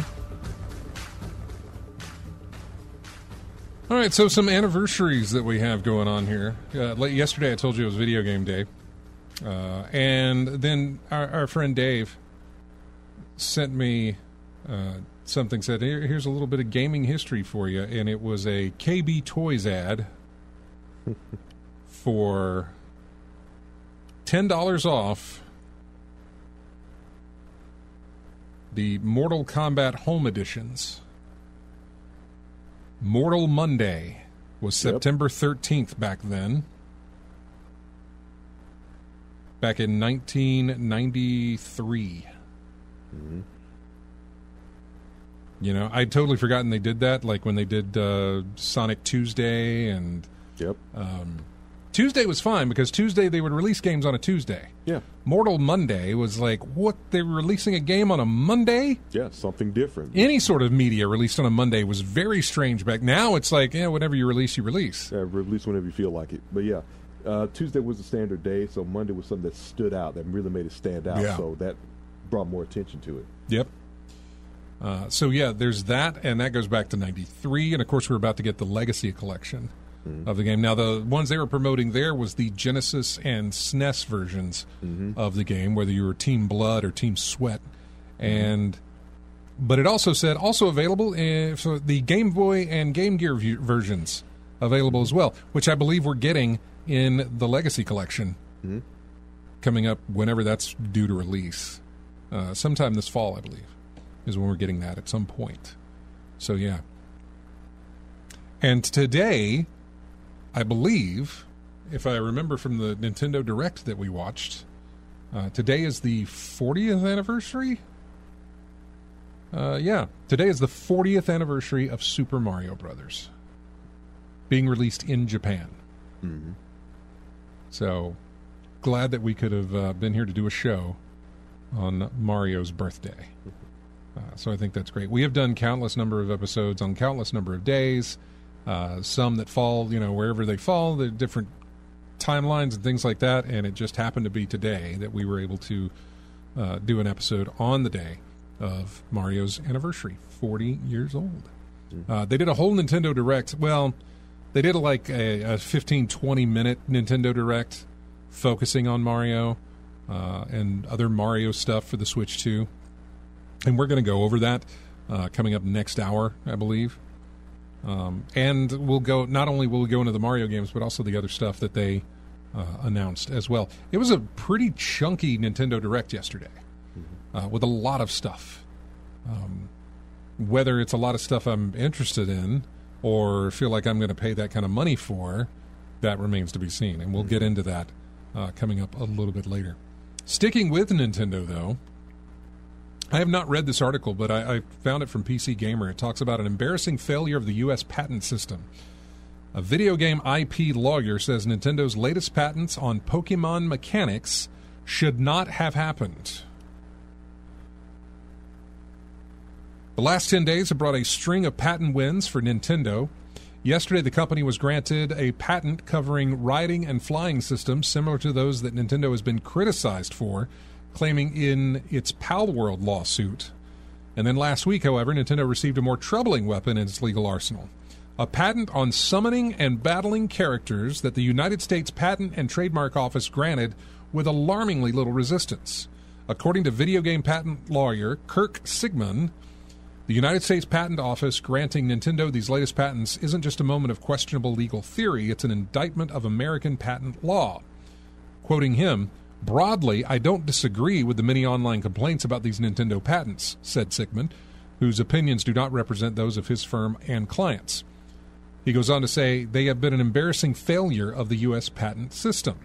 All right, so some anniversaries that we have going on here. Uh, late yesterday, I told you it was Video Game Day. Uh, and then our, our friend Dave sent me uh, something, said, Here, here's a little bit of gaming history for you. And it was a K B Toys ad for ten dollars off the Mortal Kombat Home Editions. Mortal Monday was Yep. September thirteenth back then. Back in nineteen ninety-three. Mm-hmm. You know, I'd totally forgotten they did that, like when they did uh, Sonic Tuesday, and Yep. um, Tuesday was fine because Tuesday they would release games on a Tuesday. Yeah. Mortal Monday was like, what, they were releasing a game on a Monday? Yeah, something different. Any sort of media released on a Monday was very strange back. Now it's like, yeah, whatever you release, you release. Yeah, release whenever you feel like it. But yeah, uh, Tuesday was the standard day, so Monday was something that stood out, that really made it stand out. Yeah. So that brought more attention to it. Yep. Uh, so yeah, there's that, and that goes back to ninety-three, and of course we're about to get the Legacy Collection mm-hmm. of the game. Now the ones they were promoting there was the Genesis and S N E S versions mm-hmm. of the game, whether you were Team Blood or Team Sweat, and mm-hmm. but it also said also available in, for the Game Boy and Game Gear v- versions available as well, which I believe we're getting in the Legacy Collection mm-hmm. coming up whenever that's due to release, uh, sometime this fall, I believe. Is when we're getting that at some point. So, yeah. And today, I believe, if I remember from the Nintendo Direct that we watched, uh, today is the fortieth anniversary? Uh, yeah. Today is the fortieth anniversary of Super Mario Brothers being released in Japan. Mm-hmm. So glad that we could have uh, been here to do a show on Mario's birthday. Uh, so I think that's great. We have done countless number of episodes on countless number of days, uh, some that fall, you know, wherever they fall, the different timelines and things like that, and it just happened to be today that we were able to uh, do an episode on the day of Mario's anniversary, forty years old. Uh, they did a whole Nintendo Direct. Well, they did like a, a fifteen, twenty minute Nintendo Direct focusing on Mario uh, and other Mario stuff for the Switch two. And we're going to go over that uh, coming up next hour, I believe. Um, and we'll go, not only will we go into the Mario games, but also the other stuff that they uh, announced as well. It was a pretty chunky Nintendo Direct yesterday uh, with a lot of stuff. Um, whether it's a lot of stuff I'm interested in or feel like I'm going to pay that kind of money for, that remains to be seen. And we'll get into that uh, coming up a little bit later. Sticking with Nintendo, though, I have not read this article, but I, I found it from P C Gamer. It talks about an embarrassing failure of the U S patent system. A video game I P lawyer says Nintendo's latest patents on Pokemon mechanics should not have happened. The last ten days have brought a string of patent wins for Nintendo. Yesterday, the company was granted a patent covering riding and flying systems similar to those that Nintendo has been criticized for, claiming in its Palworld lawsuit. And then last week, however, Nintendo received a more troubling weapon in its legal arsenal. A patent on summoning and battling characters that the United States Patent and Trademark Office granted with alarmingly little resistance. According to video game patent lawyer Kirk Sigmund, the United States Patent Office granting Nintendo these latest patents isn't just a moment of questionable legal theory, it's an indictment of American patent law. Quoting him, "Broadly, I don't disagree with the many online complaints about these Nintendo patents," said Sigmund, whose opinions do not represent those of his firm and clients. He goes on to say, they have been an embarrassing failure of the U S patent system.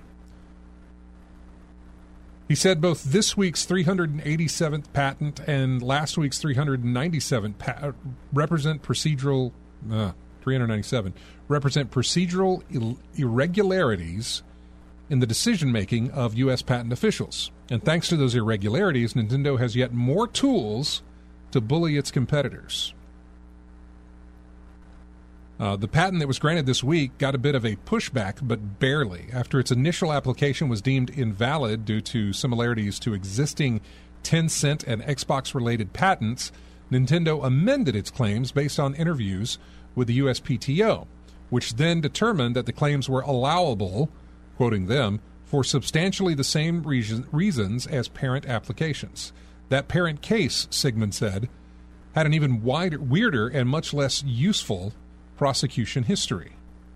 He said both this week's three hundred eighty-seventh patent and last week's three hundred ninety-seventh pa- represent procedural uh, three hundred ninety-seven represent procedural il- irregularities in the decision-making of U S patent officials. And thanks to those irregularities, Nintendo has yet more tools to bully its competitors. Uh, the patent that was granted this week got a bit of a pushback, but barely. After its initial application was deemed invalid due to similarities to existing Tencent and Xbox-related patents, Nintendo amended its claims based on interviews with the U S P T O, which then determined that the claims were allowable, quoting them, for substantially the same reason, reasons as parent applications. That parent case, Sigmund said, had an even wider, weirder and much less useful prosecution history.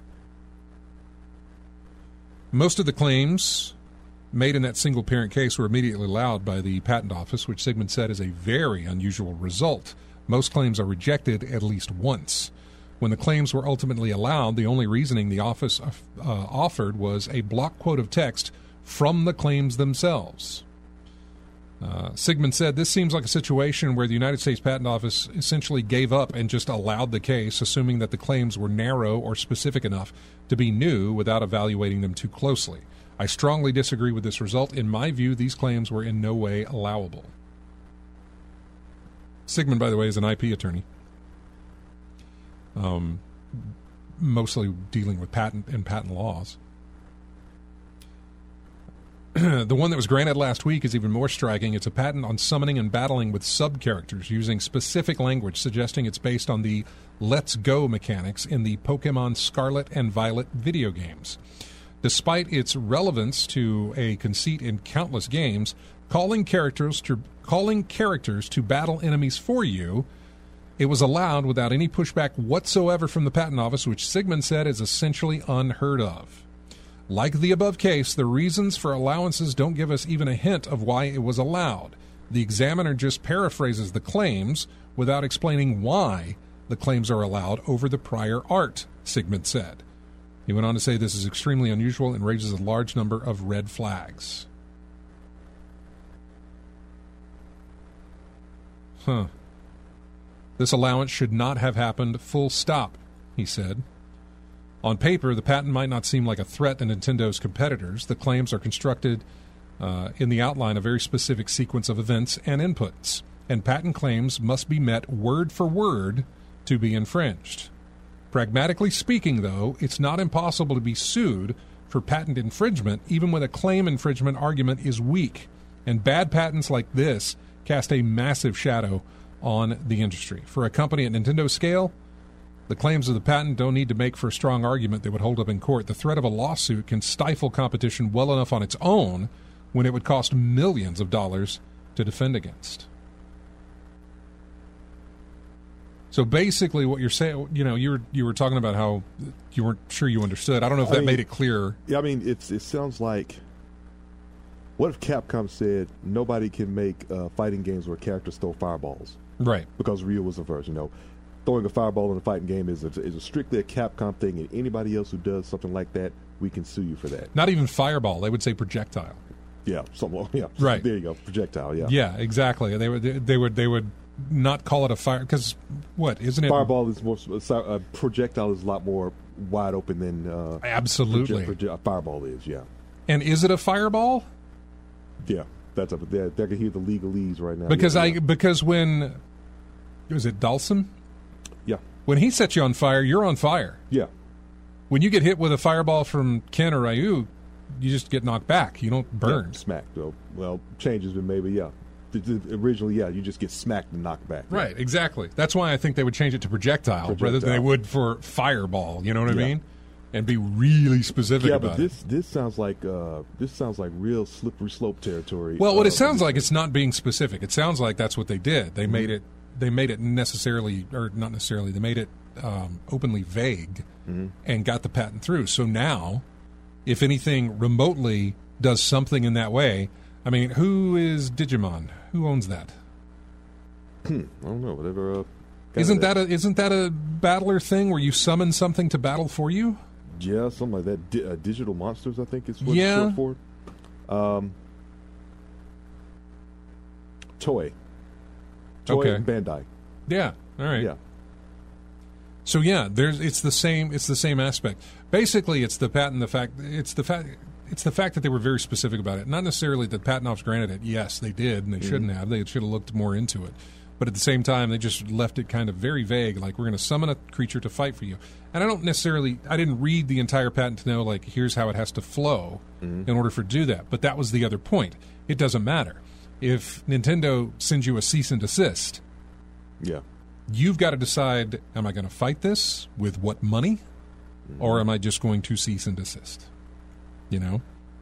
Most of the claims made in that single parent case were immediately allowed by the Patent Office, which Sigmund said is a very unusual result. Most claims are rejected at least once. When the claims were ultimately allowed, the only reasoning the office uh, offered was a block quote of text from the claims themselves. Uh, Sigmund said, this seems like a situation where the United States Patent Office essentially gave up and just allowed the case, assuming that the claims were narrow or specific enough to be new without evaluating them too closely. I strongly disagree with this result. In my view, these claims were in no way allowable. Sigmund, by the way, is an I P attorney. Um, mostly dealing with patent and patent laws. The one that was granted last week is even more striking. It's a patent on summoning and battling with sub-characters using specific language, suggesting it's based on the Let's Go mechanics in the Pokemon Scarlet and Violet video games. Despite its relevance to a conceit in countless games, calling characters to, calling characters to battle enemies for you, it was allowed without any pushback whatsoever from the Patent Office, which Sigmund said is essentially unheard of. Like the above case, the reasons for allowances don't give us even a hint of why it was allowed. The examiner just paraphrases the claims without explaining why the claims are allowed over the prior art, Sigmund said. He went on to say this is extremely unusual and raises a large number of red flags. Huh. This allowance should not have happened, full stop, he said. On paper, the patent might not seem like a threat to Nintendo's competitors. The claims are constructed uh, in the outline a very specific sequence of events and inputs, and patent claims must be met word for word to be infringed. Pragmatically speaking, though, it's not impossible to be sued for patent infringement, even when a claim infringement argument is weak. And bad patents like this cast a massive shadow on the industry. For a company at Nintendo's scale, the claims of the patent don't need to make for a strong argument that would hold up in court. The threat of a lawsuit can stifle competition well enough on its own when it would cost millions of dollars to defend against. So basically what you're saying, you know, you were, you were talking about how you weren't sure you understood. I don't know if that I mean, made it clear. Yeah, I mean, it's it sounds like, what if Capcom said nobody can make uh, fighting games where characters throw fireballs? Right. Because Ryu was averse, you know. Throwing a fireball in a fighting game is a, is a strictly a Capcom thing, and anybody else who does something like that, we can sue you for that. Not even fireball; they would say projectile. Yeah, something. Yeah, right. There you go, projectile. Yeah. Yeah, exactly. They would. They would. They would not call it a fire because what isn't it? Fireball is more. A projectile is a lot more wide open than uh, absolutely proje- proje- a fireball is. Yeah. And is it a fireball? Yeah, that's up there. They can hear the legalese right now. Because yeah, I yeah. because when was it Dhalsim? Yeah. When he sets you on fire, you're on fire. Yeah. When you get hit with a fireball from Ken or Ryu, you just get knocked back. You don't burn. Yeah, smacked. Well, well, changes been made, but yeah. Originally, yeah, you just get smacked and knocked back. Right, yeah. exactly. That's why I think they would change it to projectile, projectile. rather than they would for fireball. You know what I yeah. mean? And be really specific yeah, about but this it. this sounds like uh, this sounds like real slippery slope territory. Well, what uh, it sounds like, it's not being specific. It sounds like that's what they did. They mm-hmm. made it. They made it necessarily, or not necessarily. They made it um, openly vague, mm-hmm. and got the patent through. So now, if anything remotely does something in that way, I mean, who is Digimon? Who owns that? I don't know. Whatever. Uh, isn't that a isn't that a battler thing where you summon something to battle for you? Yeah, something like that. Di- uh, digital monsters, I think, is what yeah. it's short for. Um, Toei. Toei okay. and Bandai. Yeah. All right. Yeah. So yeah, there's it's the same it's the same aspect. Basically, it's the patent the fact it's the fact it's the fact that they were very specific about it. Not necessarily that patent office granted it. Yes, they did, and they mm-hmm. shouldn't have. They should have looked more into it. But at the same time, they just left it kind of very vague, like we're going to summon a creature to fight for you. And I don't necessarily, I didn't read the entire patent to know, like, here's how it has to flow mm-hmm. in order for do that. But that was the other point. It doesn't matter. If Nintendo sends you a cease and desist, yeah, you've got to decide, am I going to fight this with what money? Mm-hmm. Or am I just going to cease and desist? You know?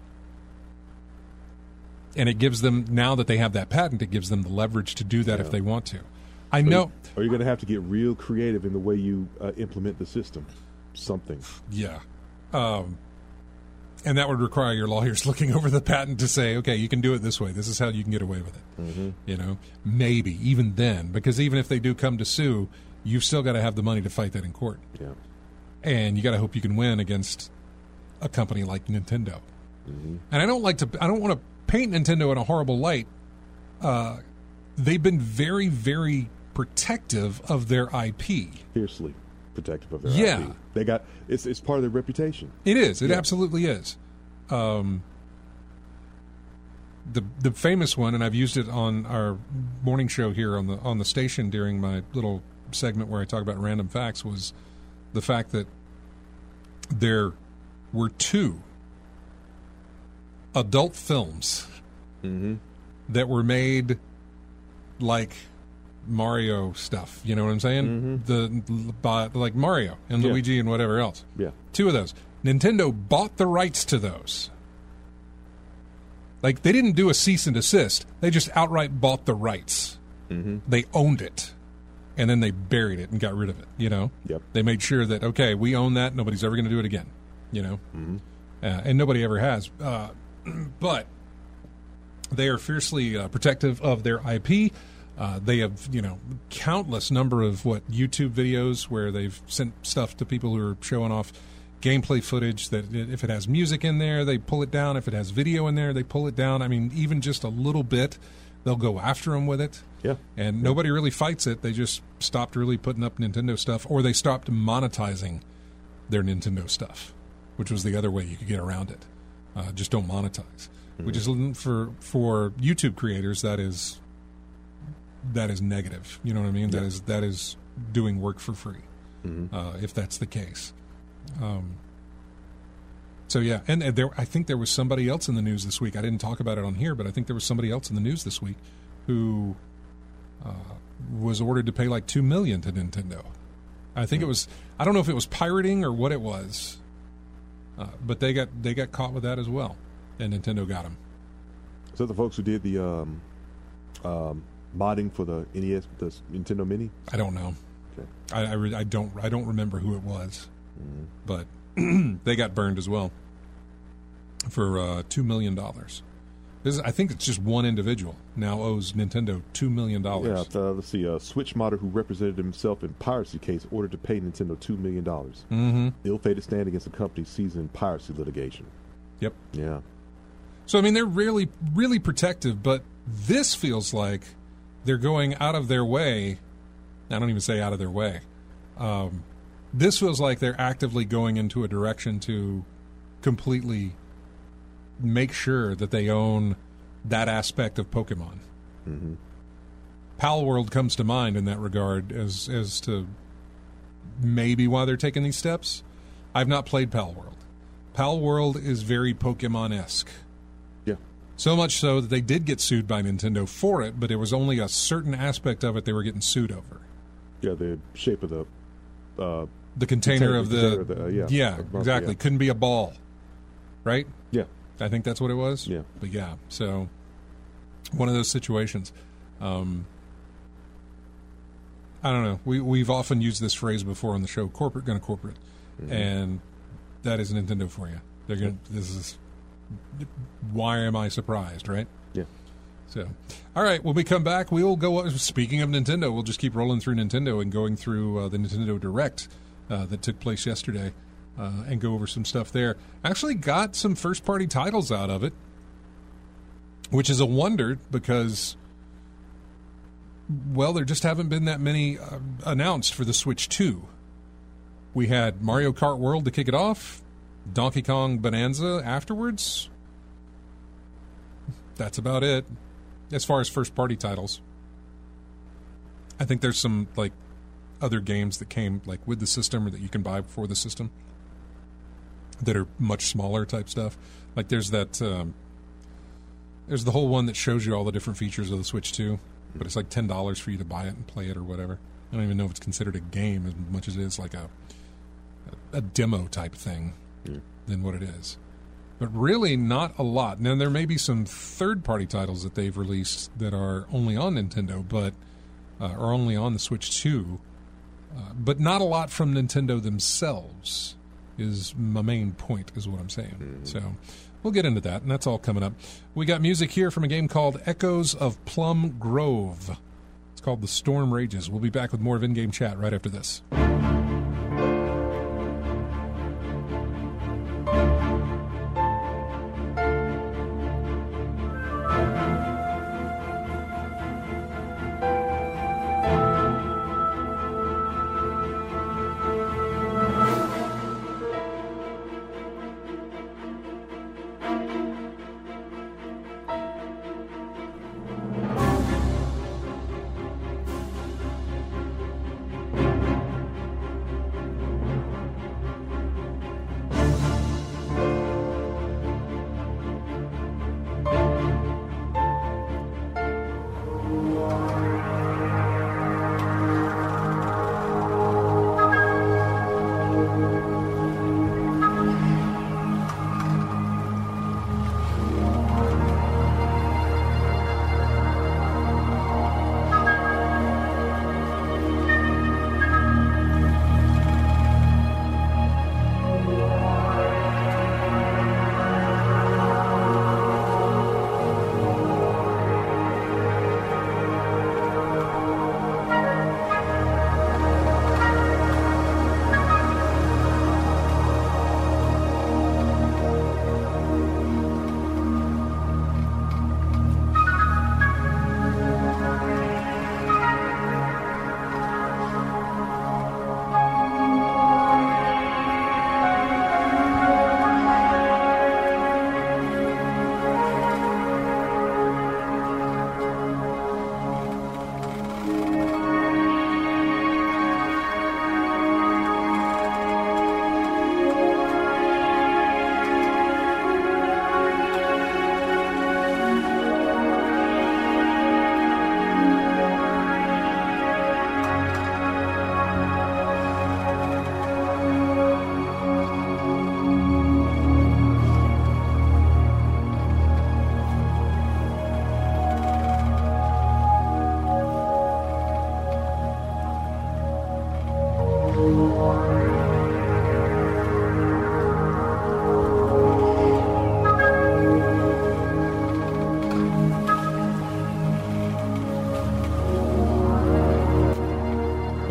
And it gives them, now that they have that patent, it gives them the leverage to do that yeah. if they want to. I or know. You, or you're going to have to get real creative in the way you uh, implement the system. Something. Yeah. Um, and that would require your lawyers looking over the patent to say, okay, you can do it this way. This is how you can get away with it. Mm-hmm. You know, maybe even then, because even if they do come to sue, you've still got to have the money to fight that in court. Yeah. And you got to hope you can win against a company like Nintendo. Mm-hmm. And I don't like to, I don't want to paint Nintendo in a horrible light. Uh, they've been very, very protective of their I P. Fiercely protective of their yeah. I P. They got it's it's part of their reputation. It is. It yeah. absolutely is. Um, the the famous one, and I've used it on our morning show here on the on the station during my little segment where I talk about random facts, was the fact that there were two adult films mm-hmm. that were made like Mario stuff. You know what I'm saying? Mm-hmm. The by, like Mario and yeah. Luigi and whatever else. Yeah. Two of those. Nintendo bought the rights to those. Like, they didn't do a cease and desist. They just outright bought the rights. Mm-hmm. They owned it. And then they buried it and got rid of it, you know? Yep. They made sure that, okay, we own that. Nobody's ever going to do it again, you know? Mm-hmm. Uh, and nobody ever has. Uh, but they are fiercely uh, protective of their I P. Uh, they have, you know, countless number of, what, YouTube videos where they've sent stuff to people who are showing off gameplay footage that if it has music in there, they pull it down. If it has video in there, they pull it down. I mean, even just a little bit, they'll go after them with it. Yeah. And yeah. nobody really fights it. They just stopped really putting up Nintendo stuff, or they stopped monetizing their Nintendo stuff, which was the other way you could get around it. Uh, just don't monetize. Mm-hmm. Which is for for YouTube creators, that is that is negative. You know what I mean? Yeah. That is that is doing work for free. Mm-hmm. Uh, if that's the case. Um, so yeah, and, and there, I think there was somebody else in the news this week. I didn't talk about it on here, but I think there was somebody else in the news this week who uh, was ordered to pay like two million to Nintendo. I think mm-hmm. it was. I don't know if it was pirating or what it was, uh, but they got they got caught with that as well, and Nintendo got them. Is that the folks who did the um, um, modding for the N E S, the Nintendo Mini? I don't know. Okay. I, I, re- I don't I don't remember who it was, mm-hmm. but they got burned as well for uh, two million dollars. This is, I think it's just one individual now owes Nintendo two million dollars. Yeah, uh, let's see. A Switch modder who represented himself in piracy case ordered to pay Nintendo two million dollars. Mm-hmm. Ill-fated stand against the company seized in piracy litigation. Yep. Yeah. So I mean, they're really really protective, but this feels like they're going out of their way. I don't even say out of their way. Um, this feels like they're actively going into a direction to completely make sure that they own that aspect of Pokemon. Mm-hmm. Pal World comes to mind in that regard as as to maybe why they're taking these steps. I've not played Pal World. Pal World is very Pokemon-esque. Yeah. So much so that they did get sued by Nintendo for it, but it was only a certain aspect of it they were getting sued over. Yeah, the shape of the... Uh, the container, container of the... Container of the uh, yeah, yeah the exactly. Yeah. Couldn't be a ball. Right? Yeah. I think that's what it was. Yeah. But yeah, so one of those situations. Um, I don't know. We, we've often used this phrase before on the show, corporate gonna corporate. Mm-hmm. And that is Nintendo for you. They're gonna, yeah. This is... Why am I surprised, right? Yeah. So, all right, when we come back, we will go, speaking of Nintendo, we'll just keep rolling through Nintendo and going through uh, the Nintendo Direct uh, that took place yesterday uh, and go over some stuff there. Actually got some first-party titles out of it, which is a wonder because, well, there just haven't been that many uh, announced for the Switch two. We had Mario Kart World to kick it off, Donkey Kong Bonanza afterwards. That's about it. As far as first-party titles, I think there's some like other games that came like with the system or that you can buy for the system that are much smaller type stuff. Like there's that, um, there's the whole one that shows you all the different features of the Switch two, but it's like ten dollars for you to buy it and play it or whatever. I don't even know if it's considered a game as much as it is like a a, a demo type thing yeah. than what it is. But really not a lot. Now, there may be some third-party titles that they've released that are only on Nintendo, but uh, are only on the Switch two. Uh, but not a lot from Nintendo themselves is my main point, is what I'm saying. Mm-hmm. So we'll get into that, and that's all coming up. We got music here from a game called Echoes of Plum Grove. It's called The Storm Rages. We'll be back with more of In-Game Chat right after this.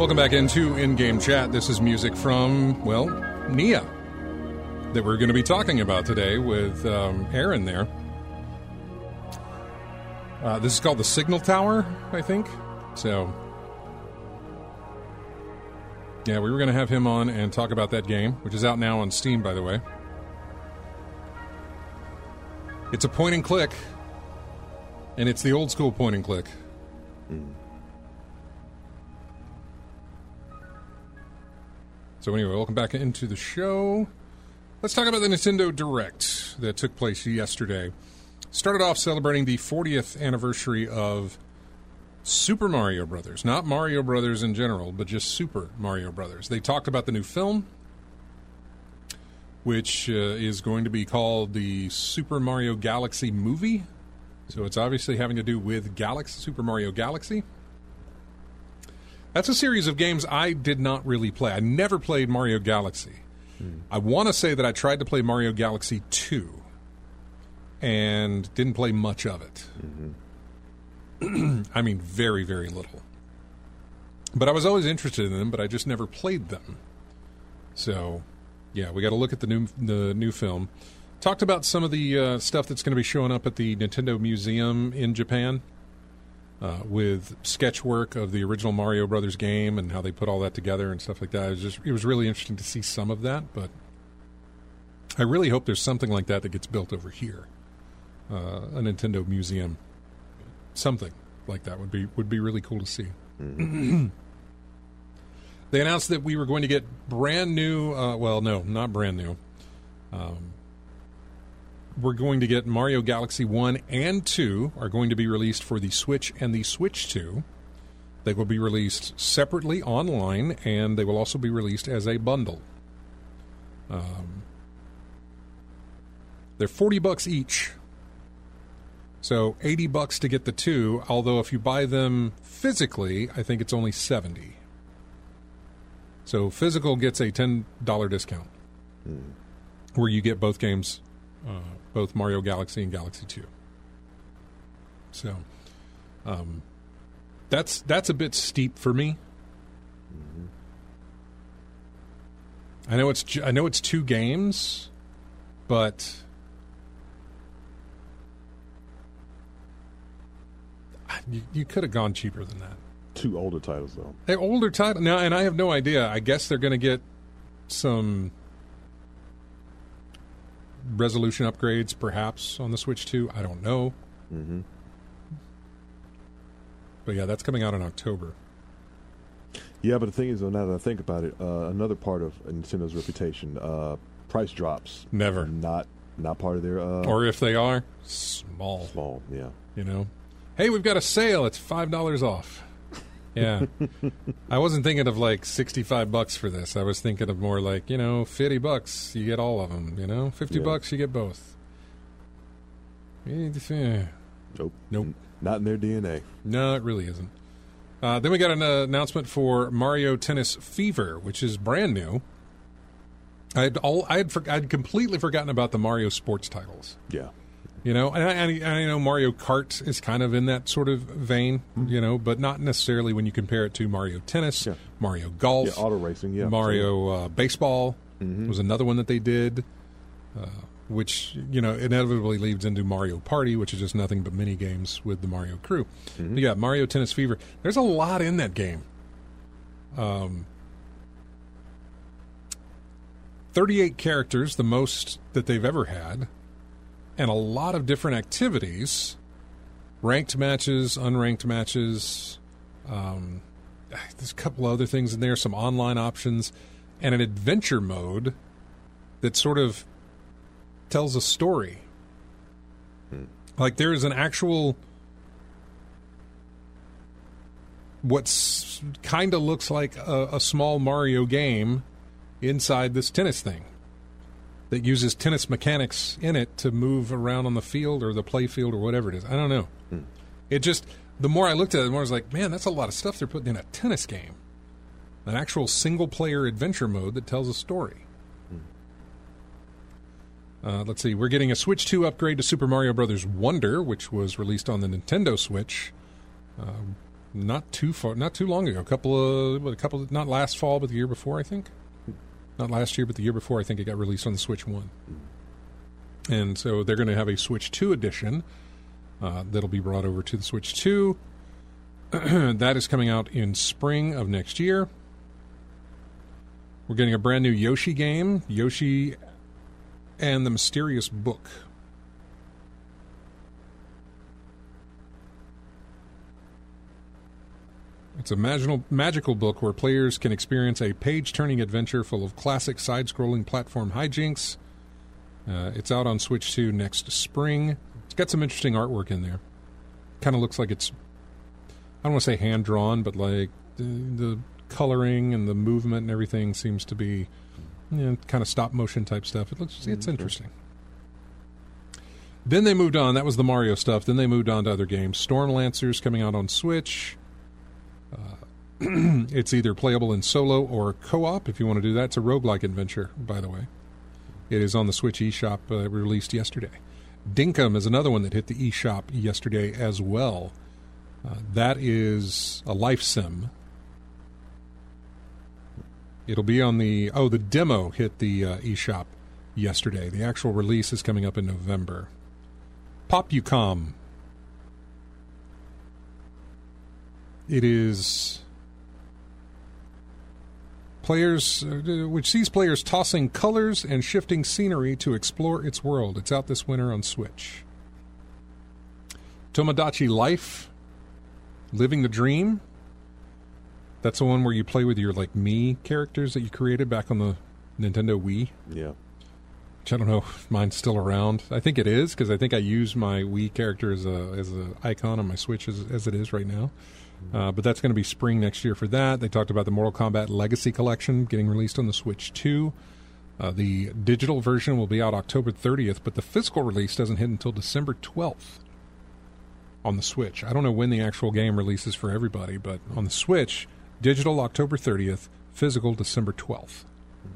Welcome back into In-Game Chat. This is music from, well, Nia that we're going to be talking about today with um, Aaron there. Uh, this is called the Signal Tower, I think. So, yeah, we were going to have him on and talk about that game, which is out now on Steam, by the way. It's a point and click, and it's the old school point and click. Mm. So anyway, welcome back into the show. Let's talk about the Nintendo Direct that took place yesterday. Started off celebrating the fortieth anniversary of Super Mario Brothers. Not Mario Brothers in general, but just Super Mario Brothers. They talked about the new film, which uh, is going to be called the Super Mario Galaxy Movie. So it's obviously having to do with Galaxy, Super Mario Galaxy. That's a series of games I did not really play. I never played Mario Galaxy. Hmm. I want to say that I tried to play Mario Galaxy two and didn't play much of it. Mm-hmm. I mean, very, very little. But I was always interested in them, but I just never played them. So, yeah, we got to look at the new the new film. Talked about some of the uh, stuff that's going to be showing up at the Nintendo Museum in Japan. Uh, with sketch work of the original Mario Brothers game and how they put all that together and stuff like that. It was just it was really interesting to see some of that, but I really hope there's something like that that gets built over here. Uh, a Nintendo museum. Something like that would be would be really cool to see. Mm-hmm. They announced that we were going to get brand new, uh, well, no, not brand new. Um, We're going to get Mario Galaxy one and two are going to be released for the Switch and the Switch two. They will be released separately online, and they will also be released as a bundle. Um, they're forty bucks each. So eighty bucks to get the two, although if you buy them physically, I think it's only seventy. So physical gets a ten dollars discount, hmm. where you get both games. Uh, both Mario Galaxy and Galaxy two. So, um, that's that's a bit steep for me. Mm-hmm. I know it's I know it's two games, but you, you could have gone cheaper than that. Two older titles, though. They're older titles now, and I have no idea. I guess they're going to get some resolution upgrades, perhaps, on the Switch two. I don't know. Mm-hmm. But yeah, that's coming out in October. Yeah, but the thing is, though, now that I think about it, uh, another part of Nintendo's reputation, uh, price drops. Never. Not not part of their... Uh, or if they are, small. Small, yeah. You know? Hey, we've got a sale. It's five dollars off. Yeah. I wasn't thinking of like sixty-five bucks for this. I was thinking of more like, you know, fifty bucks, you get all of them, you know? fifty yeah. bucks, you get both. Nope. Nope. Not in their D N A. No, it really isn't. Uh, then we got an uh, announcement for Mario Tennis Fever, which is brand new. I had all I had for, I'd completely forgotten about the Mario sports titles. Yeah. You know, and I, and I know Mario Kart is kind of in that sort of vein, mm-hmm. you know, but not necessarily when you compare it to Mario Tennis, yeah. Mario Golf, yeah, auto racing, yeah, Mario uh, Baseball mm-hmm. was another one that they did, uh, which, you know, inevitably leads into Mario Party, which is just nothing but mini games with the Mario crew. Mm-hmm. You got Mario Tennis Fever. There's a lot in that game. Um, thirty-eight characters, the most that they've ever had. And a lot of different activities, ranked matches, unranked matches. Um, there's a couple other things in there, some online options, and an adventure mode that sort of tells a story. Hmm. Like there is an actual, what's kind of looks like a, a small Mario game inside this tennis thing. That uses tennis mechanics in it to move around on the field or the play field or whatever it is. I don't know. Hmm. It just, the more I looked at it, the more I was like, man, that's a lot of stuff they're putting in a tennis game. An actual single-player adventure mode that tells a story. Hmm. Uh, let's see, we're getting a Switch two upgrade to Super Mario Bros. Wonder, which was released on the Nintendo Switch. Uh, not too far, not too long ago. A couple of, a couple, of, not last fall, but the year before, I think. Not last year, but the year before, I think it got released on the Switch One. And so they're going to have a Switch Two edition uh, that'll be brought over to the Switch Two. That is coming out in spring of next year. We're getting a brand new Yoshi game, Yoshi and the Mysterious Book. It's a magical, magical book where players can experience a page-turning adventure full of classic side-scrolling platform hijinks. Uh, it's out on Switch two next spring. It's got some interesting artwork in there. Kind of looks like it's, I don't want to say hand-drawn, but like the, the coloring and the movement and everything seems to be, you know, kind of stop-motion type stuff. It looks, it's interesting. Then they moved on. That was the Mario stuff. Then they moved on to other games. Stormlancer's coming out on Switch. Uh, it's either playable in solo or co-op if you want to do that. It's a roguelike adventure, by the way. It is on the Switch eShop, uh, released yesterday. Dinkum is another one that hit the eShop yesterday as well. Uh, that is a life sim. It'll be on the... Oh, the demo hit the uh, eShop yesterday. The actual release is coming up in November. Popucom. It is players, uh, which sees players tossing colors and shifting scenery to explore its world. It's out this winter on Switch. Tomodachi Life, Living the Dream. That's the one where you play with your like Mii characters that you created back on the Nintendo Wii. Yeah. Which I don't know if mine's still around. I think it is because I think I use my Wii character as a as an icon on my Switch as, as it is right now. Uh, but that's going to be spring next year for that. They talked about the Mortal Kombat Legacy Collection getting released on the Switch two. Uh, the digital version will be out October thirtieth, but the physical release doesn't hit until December twelfth on the Switch. I don't know when the actual game releases for everybody, but on the Switch, digital October thirtieth, physical December twelfth.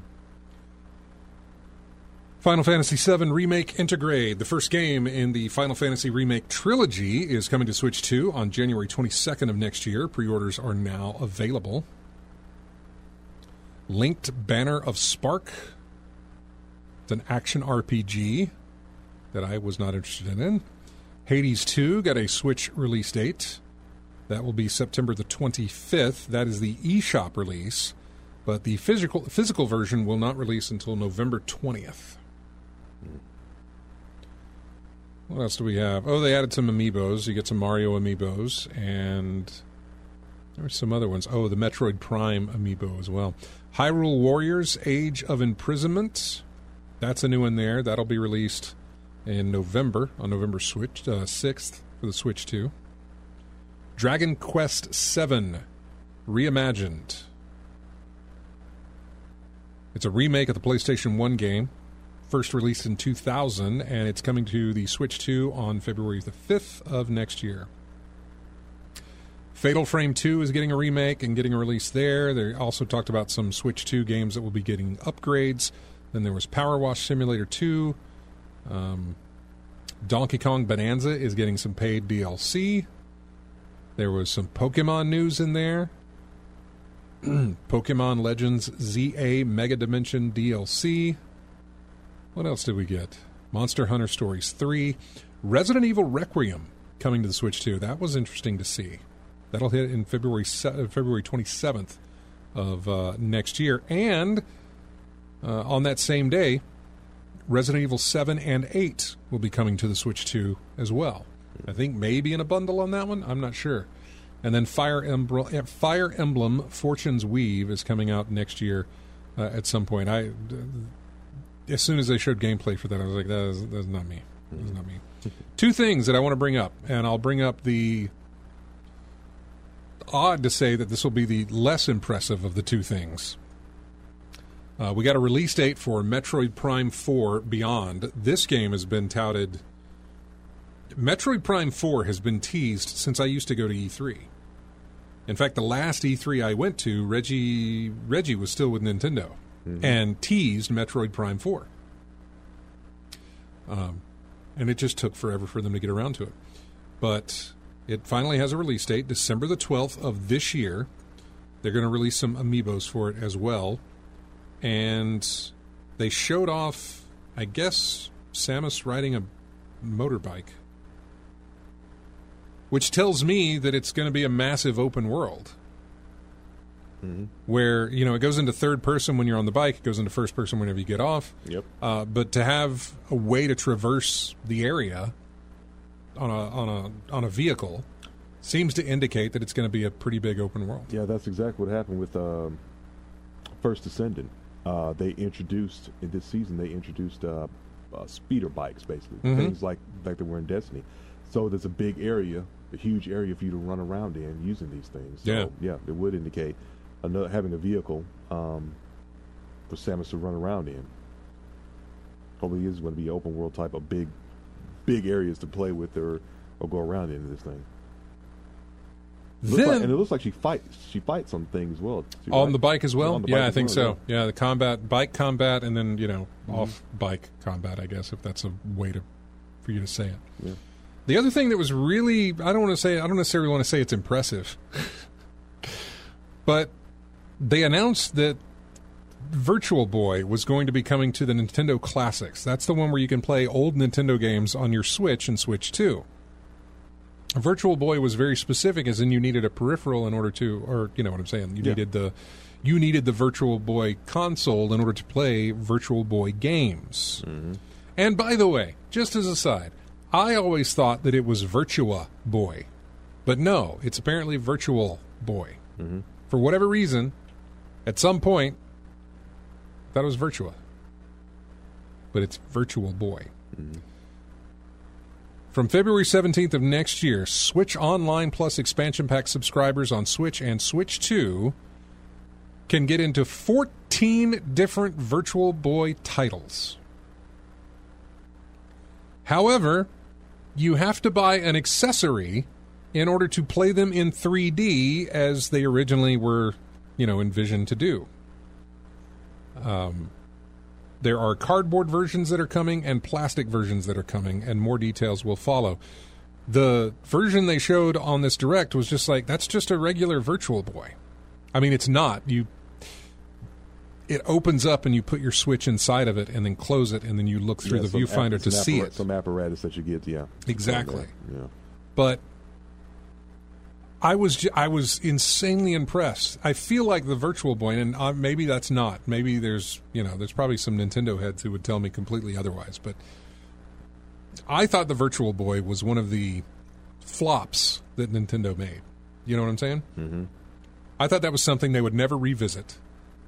Final Fantasy seven Remake Intergrade, the first game in the Final Fantasy Remake trilogy, is coming to Switch two on January twenty-second of next year. Pre-orders are now available. Linked Banner of Spark. It's an action R P G that I was not interested in. Hades two got a Switch release date. That will be September the twenty-fifth. That is the eShop release. But the physical physical version will not release until November twentieth. What else do we have? Oh, they added some amiibos. You get some Mario amiibos, and there's some other ones. Oh, the Metroid Prime amiibo as well. Hyrule Warriors: Age of Imprisonment. That's a new one there. That'll be released in November, on November Switch, uh, sixth for the Switch two. Dragon Quest seven Reimagined. It's a remake of the PlayStation one game. First released in two thousand, and it's coming to the Switch two on February the fifth of next year. Fatal Frame two is getting a remake and getting a release there. They also talked about some Switch two games that will be getting upgrades. Then there was Power Wash Simulator two. Um, Donkey Kong Bonanza is getting some paid D L C. There was some Pokemon news in there. Pokemon Legends Z A Mega Dimension D L C. What else did we get? Monster Hunter Stories three. Resident Evil Requiem coming to the Switch two. That was interesting to see. That'll hit in February February twenty-seventh of uh, next year. And uh, on that same day, Resident Evil seven and eight will be coming to the Switch two as well. I think maybe in a bundle on that one. I'm not sure. And then Fire Emblem, Fire Emblem Fortune's Weave is coming out next year uh, at some point. I... As soon as they showed gameplay for that, I was like, that is, that's not me. That's not me. Two things that I want to bring up, and I'll bring up the... Odd to say that this will be the less impressive of the two things. Uh, we got a release date for Metroid Prime four Beyond. This game has been touted... Metroid Prime four has been teased since I used to go to E three. In fact, the last E three I went to, Reggie Reggie was still with Nintendo. Mm-hmm. And teased Metroid Prime four. Um, and it just took forever for them to get around to it. But It finally has a release date, December the twelfth of this year. They're going to release some amiibos for it as well. And they showed off, I guess, Samus riding a motorbike, which tells me that it's going to be a massive open world. Mm-hmm. Where, you know, it goes into third person when you're on the bike, it goes into first person whenever you get off. Yep. Uh, but to have a way to traverse the area on a on a on a vehicle seems to indicate that it's going to be a pretty big open world. Yeah, that's exactly what happened with um, First Descendant. Uh, they introduced in this season. They introduced uh, uh, speeder bikes, basically mm-hmm. things like like they were in Destiny. So there's a big area, a huge area for you to run around in using these things. So, yeah, yeah, it would indicate another having a vehicle um, for Samus to run around in. Probably is going to be open world type of big, big areas to play with or or go around in this thing. It then, like, and it looks like she fights. She fights on things as well. She on right? the bike as well. The yeah, bike I think well, so. Yeah. yeah, the combat, bike combat, and then you know mm-hmm. off bike combat. I guess if that's a way to for you to say it. Yeah. The other thing that was really, I don't want to say, I don't necessarily want to say it's impressive, but they announced that Virtual Boy was going to be coming to the Nintendo Classics. That's the one where you can play old Nintendo games on your Switch and Switch two. Virtual Boy was very specific, as in you needed a peripheral in order to, or you know what I'm saying, you yeah. needed the, you needed the Virtual Boy console in order to play Virtual Boy games. Mm-hmm. And by the way, just as a side, I always thought that it was Virtua Boy, but no, it's apparently Virtual Boy. Mm-hmm. For whatever reason, at some point, I thought it was Virtua, but it's Virtual Boy. Mm-hmm. From February seventeenth of next year, Switch Online Plus expansion pack subscribers on Switch and Switch two can get into fourteen different Virtual Boy titles. However, you have to buy an accessory in order to play them in three D as they originally were, you know, envisioned to do. Um, there are cardboard versions that are coming and plastic versions that are coming, and more details will follow. The version they showed on this Direct was just like, that's just a regular Virtual Boy. I mean, it's not. You, it opens up and you put your Switch inside of it and then close it, and then you look through yeah, the viewfinder app- to see appar- it. Some apparatus that you get, yeah. Exactly. Yeah. But I was ju- I was insanely impressed. I feel like the Virtual Boy, and uh, maybe that's not. Maybe there's, you know, there's probably some Nintendo heads who would tell me completely otherwise. But I thought the Virtual Boy was one of the flops that Nintendo made. You know what I'm saying? Mm-hmm. I thought that was something they would never revisit.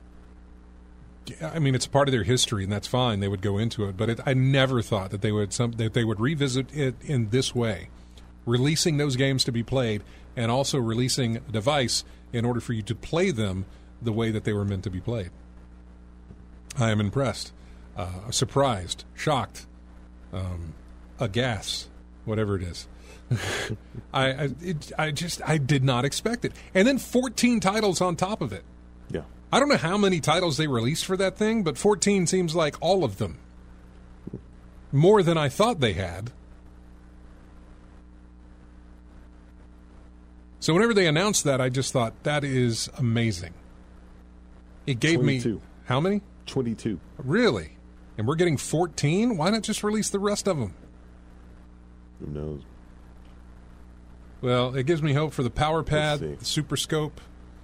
I mean, it's a part of their history, and that's fine. They would go into it, but it, I never thought that they would some that they would revisit it in this way, releasing those games to be played, and also releasing a device in order for you to play them the way that they were meant to be played. I am impressed, uh, surprised, shocked, um, aghast, whatever it is. I I, it, I just I did not expect it, and then fourteen titles on top of it. Yeah. I don't know how many titles they released for that thing, but fourteen seems like all of them. More than I thought they had. So whenever they announced that, I just thought, that is amazing. It gave twenty-two. me... How many? twenty-two. Really? And we're getting fourteen? Why not just release the rest of them? Who knows? Well, it gives me hope for the Power Pad, see. the Super Scope.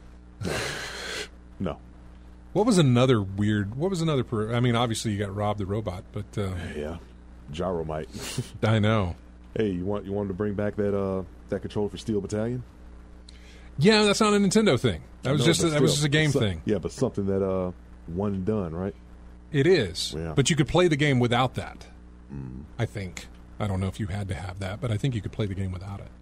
No. What was another weird... What was another... Per, I mean, obviously you got Rob the Robot, but... Uh, Yeah. Gyromite. I know. Hey, you want you wanted to bring back that uh that controller for Steel Battalion? Yeah, that's not a Nintendo thing. That was No, just a, but that was still, just a game so- thing. Yeah, but something that uh one and done, right? It is. Yeah. But you could play the game without that. Mm. I think. I don't know if you had to have that, but I think you could play the game without it.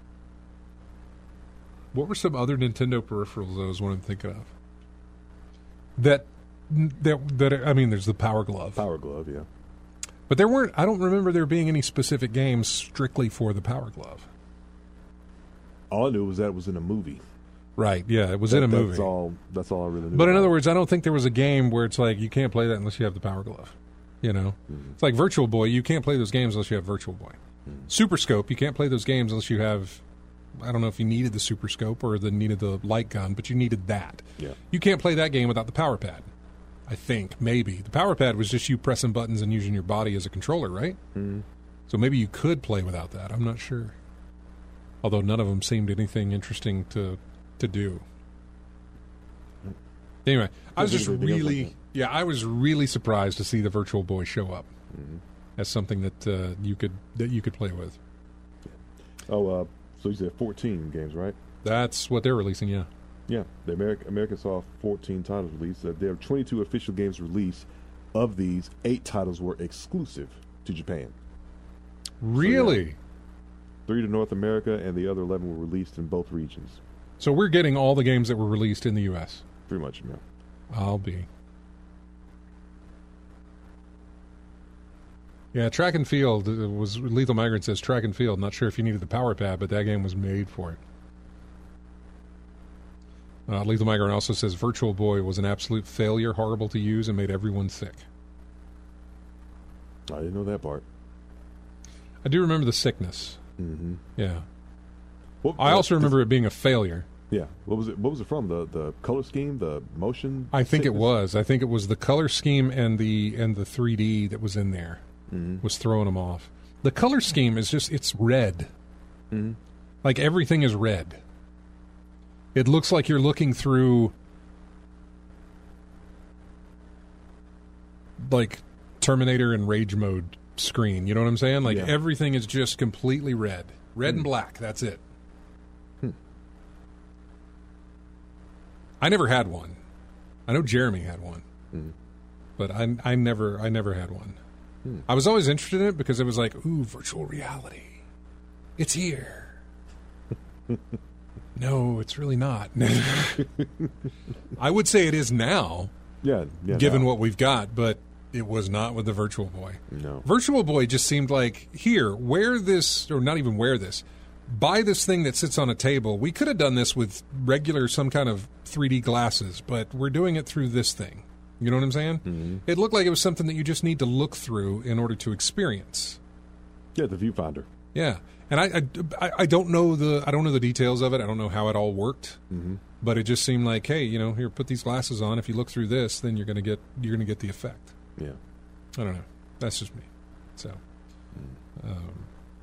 What were some other Nintendo peripherals I was wanting to think of? That that that I mean, there's the Power Glove. Power Glove, yeah. But there weren't. I don't remember there being any specific games strictly for the Power Glove. All I knew was that it was in a movie. Right? Yeah, it was That- in a movie. That's all. That's all I really knew. But in about other it. words, I don't think there was a game where it's like you can't play that unless you have the Power Glove. You know, Mm-hmm. it's like Virtual Boy. You can't play those games unless you have Virtual Boy. Mm-hmm. Super Scope. You can't play those games unless you have I don't know if you needed the Super Scope or the needed the light gun, but you needed that. Yeah. You can't play that game without the power pad. I think maybe the power pad was just you pressing buttons and using your body as a controller, right? Mm-hmm. So maybe you could play without that. I'm not sure. Although none of them seemed anything interesting to to do. Anyway, I was just really, like yeah, I was really surprised to see the Virtual Boy show up mm-hmm. as something that uh, you could that you could play with. Oh, uh, so you said fourteen games, right? That's what they're releasing, yeah. Yeah, the America, America saw fourteen titles released. Uh, there are twenty-two official games released. Of these, eight titles were exclusive to Japan. Really? So, yeah, three to North America, and the other eleven were released in both regions. So we're getting all the games that were released in the U S? Pretty much, yeah. I'll be. Yeah, Track and Field was Lethal Migrant says Track and Field. Not sure if you needed the power pad, but that game was made for it. Uh, Lethal Migrant also says Virtual Boy was an absolute failure, horrible to use, and made everyone sick. I didn't know that part. I do remember the sickness. Mm-hmm. Yeah. What, I uh, also remember this, it being a failure. Yeah. What was it? What was it from? The the color scheme, the motion? I think sickness? it was. I think it was the color scheme and the and the three D that was in there mm-hmm. was throwing them off. The color scheme is just it's red. Mm-hmm. Like everything is red. It looks like you're looking through like Terminator and Rage Mode screen. You know what I'm saying? Like yeah. everything is just completely red. Red mm. and black. That's it. Hmm. I never had one. I know Jeremy had one. Mm. But I, I never I never had one. Hmm. I was always interested in it because it was like, ooh, virtual reality. It's here. No, it's really not. I would say it is now, yeah, yeah, given now. what we've got, but it was not with the Virtual Boy. No. Virtual Boy just seemed like, here, wear this, or not even wear this, buy this thing that sits on a table. We could have done this with regular, some kind of three D glasses, but we're doing it through this thing. You know what I'm saying? Mm-hmm. It looked like it was something that you just need to look through in order to experience. Yeah, the viewfinder. Yeah. And I, I, I don't know the I don't know the details of it. I don't know how it all worked, mm-hmm. but it just seemed like, hey, you know, here, put these glasses on. If you look through this, then you're gonna get you're gonna get the effect. Yeah, I don't know. That's just me. So, um,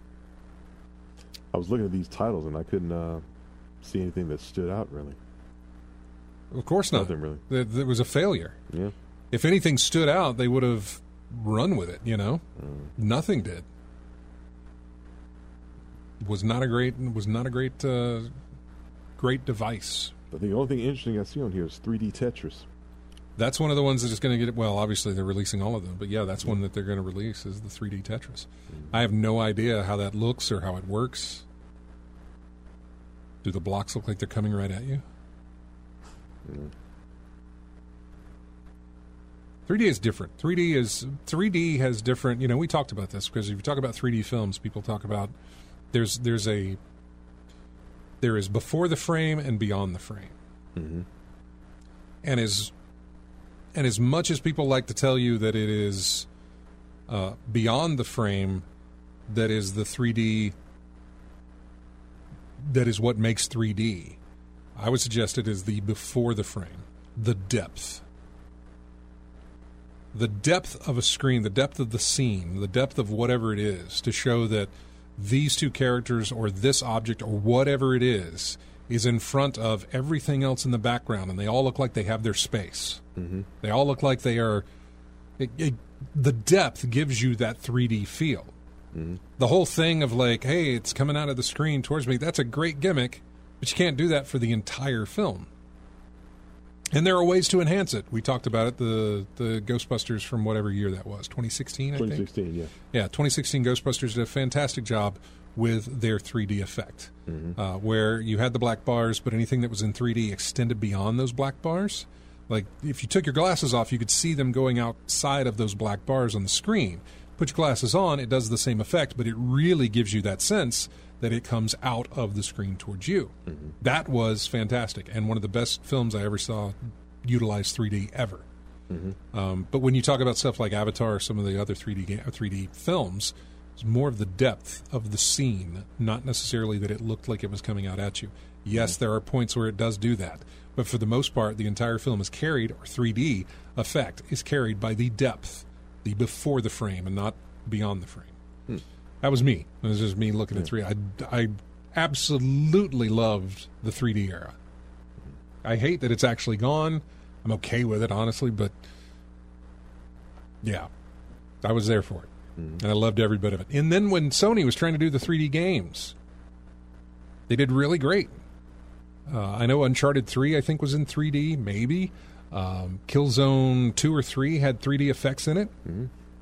I was looking at these titles and I couldn't uh, see anything that stood out really. Of course not. Nothing really. It, it was a failure. Yeah. If anything stood out, they would have run with it. You know, mm. nothing did. Was not a great was not a great uh, great device. But the only thing interesting I see on here is three D Tetris. That's one of the ones that is going to get. Well, obviously they're releasing all of them, but yeah, that's one that they're going to release is the three D Tetris. Mm-hmm. I have no idea how that looks or how it works. Do the blocks look like they're coming right at you? Mm-hmm. three D is different. three D is three D has different. You know, we talked about this because if you talk about three D films, people talk about. There's there's a there is before the frame and beyond the frame, mm-hmm. and as and as much as people like to tell you that it is uh, beyond the frame, that is the three D. That is what makes three D. I would suggest it is the before the frame, the depth. The depth of a screen, the depth of the scene, the depth of whatever it is to show that these two characters or this object or whatever it is is in front of everything else in the background, and they all look like they have their space. Mm-hmm. They all look like they are... It, it, the depth gives you that three D feel. Mm-hmm. The whole thing of like, hey, it's coming out of the screen towards me, that's a great gimmick, but you can't do that for the entire film. And there are ways to enhance it. We talked about it, the the Ghostbusters from whatever year that was, twenty sixteen, I twenty think? twenty sixteen, yeah. Yeah, twenty sixteen Ghostbusters did a fantastic job with their three D effect, mm-hmm. uh, where you had the black bars, but anything that was in three D extended beyond those black bars. Like, if you took your glasses off, you could see them going outside of those black bars on the screen. Put your glasses on, it does the same effect, but it really gives you that sense that it comes out of the screen towards you. Mm-hmm. That was fantastic, and one of the best films I ever saw utilize three D ever. Mm-hmm. Um, but when you talk about stuff like Avatar or some of the other three D ga- three D films, was more of the depth of the scene, not necessarily that it looked like it was coming out at you. Yes, there are points where it does do that, but for the most part, the entire film is carried, or three D effect is carried by the depth, the before the frame, and not beyond the frame. Hmm. That was me. It was just me looking yeah. at three D. I, I absolutely loved the three D era. I hate that it's actually gone. I'm okay with it, honestly, but yeah, I was there for it. Mm-hmm. And I loved every bit of it. And then when Sony was trying to do the three D games, they did really great. Uh, I know Uncharted three, I think, was in three D, maybe. Um, Killzone two or three had three D effects in it. Mm-hmm.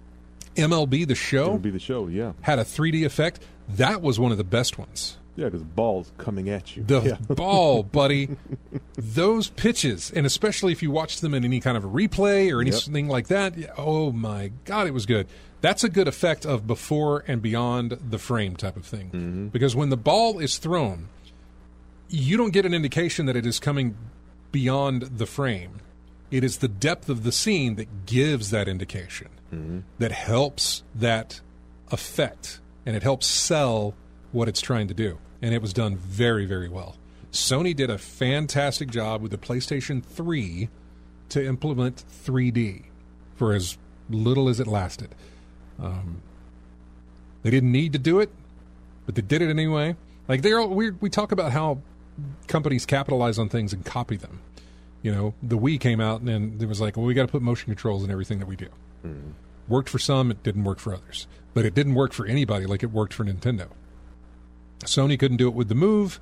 M L B The Show. M L B The Show, yeah. Had a three D effect. That was one of the best ones. Yeah, because ball's coming at you. The yeah. ball, buddy. Those pitches, and especially if you watched them in any kind of a replay or anything yep. like that, oh my God, it was good. That's a good effect of before and beyond the frame type of thing. Mm-hmm. Because when the ball is thrown, you don't get an indication that it is coming beyond the frame. It is the depth of the scene that gives that indication, mm-hmm. that helps that effect, and it helps sell what it's trying to do. And it was done very, very well. Sony did a fantastic job with the PlayStation three to implement three D for as little as it lasted. Um, they didn't need to do it, but they did it anyway. Like they're all, we we talk about how companies capitalize on things and copy them. You know, the Wii came out and it was like, well, we got to put motion controls in everything that we do. Mm. Worked for some, it didn't work for others. But it didn't work for anybody like it worked for Nintendo. Sony couldn't do it with the Move,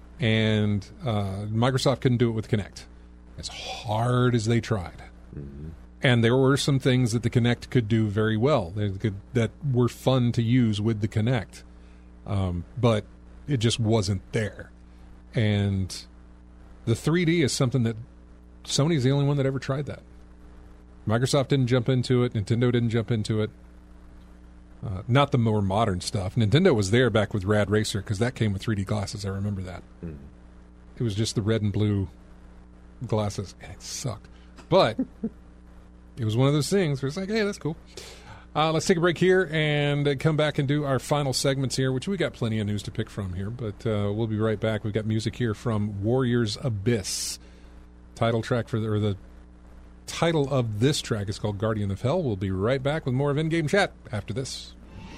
and uh, Microsoft couldn't do it with Kinect, as hard as they tried. Mm-hmm. And there were some things that the Kinect could do very well they could, that were fun to use with the Kinect, um, but it just wasn't there. And the three D is something that Sony's the only one that ever tried that. Microsoft didn't jump into it. Nintendo didn't jump into it. Uh, not the more modern stuff. Nintendo was there back with Rad Racer because that came with three D glasses. I remember that. Mm. It was just the red and blue glasses, and it sucked. But it was one of those things where it's like, hey, that's cool. Uh, let's take a break here and uh, come back and do our final segments here, which we got plenty of news to pick from here. But uh, we'll be right back. We've got music here from Warriors Abyss. Title track for the, or the title of this track is called Guardian of Hell. We'll be right back with more of In-Game Chat after this.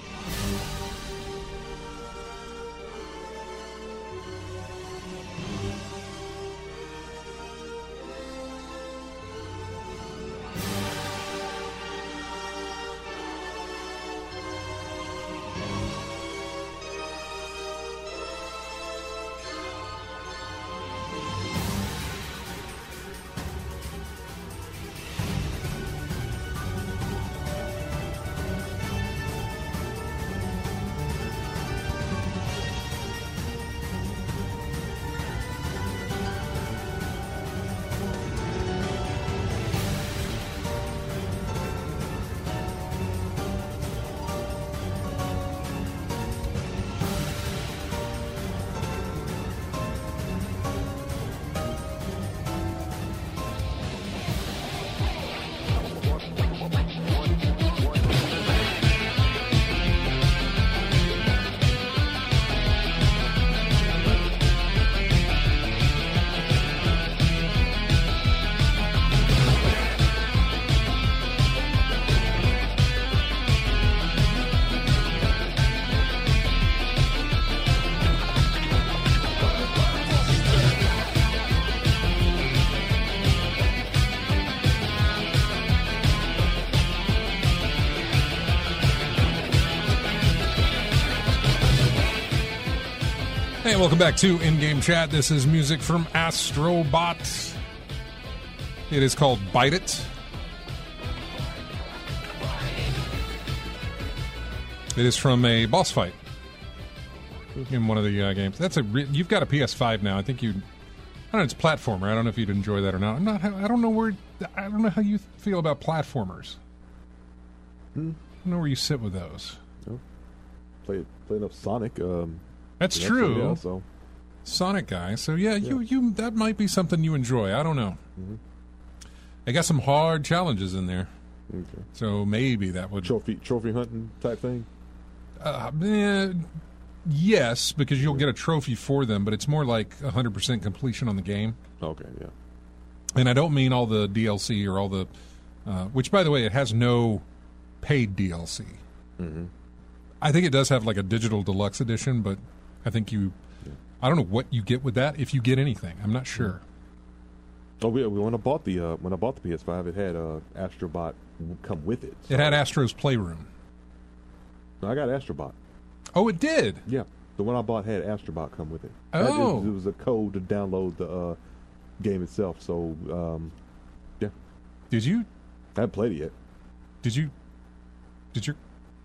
Hey, welcome back to In-Game Chat. This is music from Astrobot. It is called Bite It. It is from a boss fight in one of the uh, games. That's a re- you've got a P S five now. I think you. I don't know. It's a platformer. I don't know if you'd enjoy that or not. I'm not. I don't know where. I don't know how you feel about platformers. Hmm. I don't know where you sit with those. Oh. Play play enough Sonic. Um, That's yeah, true. Yeah, so. Sonic guy. So yeah, yeah, you you that might be something you enjoy. I don't know. Mm-hmm. I got some hard challenges in there. Okay. So maybe that would trophy trophy hunting type thing. Uh, eh, yes, because you'll get a trophy for them, but it's more like one hundred percent completion on the game. Okay, yeah. And I don't mean all the D L C or all the... Uh, which, by the way, it has no paid D L C. Mm-hmm. I think it does have like a digital deluxe edition, but I think you... Yeah. I don't know what you get with that, if you get anything. I'm not sure. Oh, yeah, when I bought the uh, when I bought the P S five, it had uh, Astrobot come with it. So. It had Astro's Playroom. No, I got Astrobot. Oh, it did? Yeah. The one I bought had Astrobot come with it. Oh. It, it was a code to download the uh, game itself. So, um, yeah. Did you? I haven't played it yet. Did you? Did your?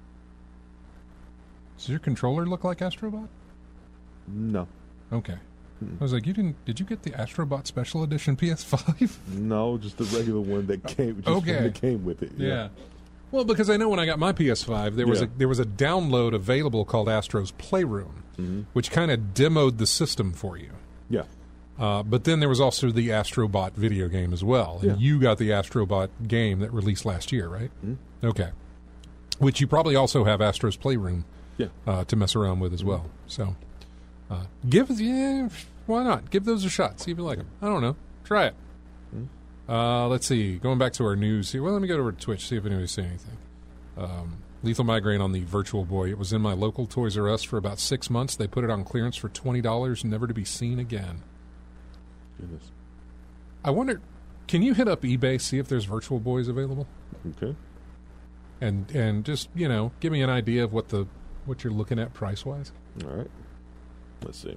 Does your controller look like Astrobot? No. Okay. Mm-mm. I was like, you didn't? Did you get the Astrobot Special Edition P S five? No, just the regular one that came. Just okay. One that came with it. Yeah. yeah. Well, because I know when I got my P S five, there was yeah. a there was a download available called Astro's Playroom, mm-hmm. which kind of demoed the system for you. Yeah. Uh, but then there was also the Astrobot video game as well. And yeah. you got the Astrobot game that released last year, right? Mm-hmm. Okay. Which you probably also have Astro's Playroom yeah. uh, to mess around with as well. So uh, give, yeah, why not? Give those a shot. See if you like them. I don't know. Try it. Mm-hmm. Uh, let's see. Going back to our news here. Well, let me go over to Twitch, see if anybody's saying anything. Um, Lethal Migraine on the Virtual Boy. It was in my local Toys R Us for about six months. They put it on clearance for twenty dollars, never to be seen again. Goodness. I wonder, can you hit up eBay, see if there's Virtual Boys available? Okay. And and just, you know, give me an idea of what the what you're looking at price-wise. All right. Let's see.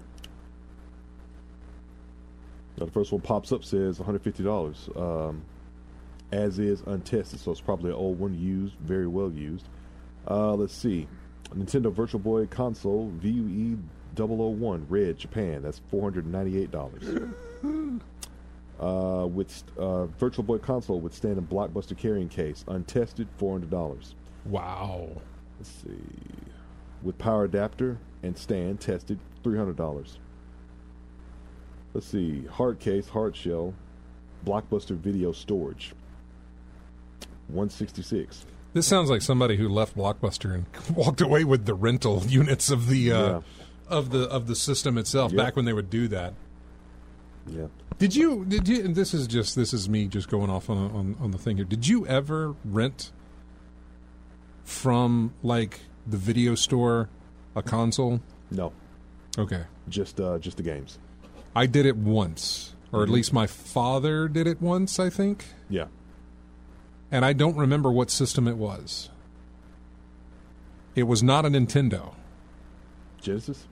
Now, the first one pops up, says one hundred fifty dollars. Um, as is untested, so it's probably an old one, used, very well used. Uh, let's see. Nintendo Virtual Boy console, V U E double oh one, red, Japan. That's four hundred ninety-eight dollars. uh, with uh, Virtual Boy console with standing Blockbuster carrying case, untested, four hundred dollars. Wow. Let's see. With power adapter and stand, tested, three hundred dollars. Let's see. Hard case, hard shell, Blockbuster video storage, one hundred sixty-six dollars. This sounds like somebody who left Blockbuster and walked away with the rental units of the uh, yeah. of the of the system itself. Yep. Back when they would do that. Yeah. Did you? Did you? And this is just this is me just going off on on on the thing here. Did you ever rent from like the video store a console? No. Okay. Just uh, just the games. I did it once, or mm-hmm. at least my father did it once, I think. Yeah. And I don't remember what system it was. It was not a Nintendo. Genesis?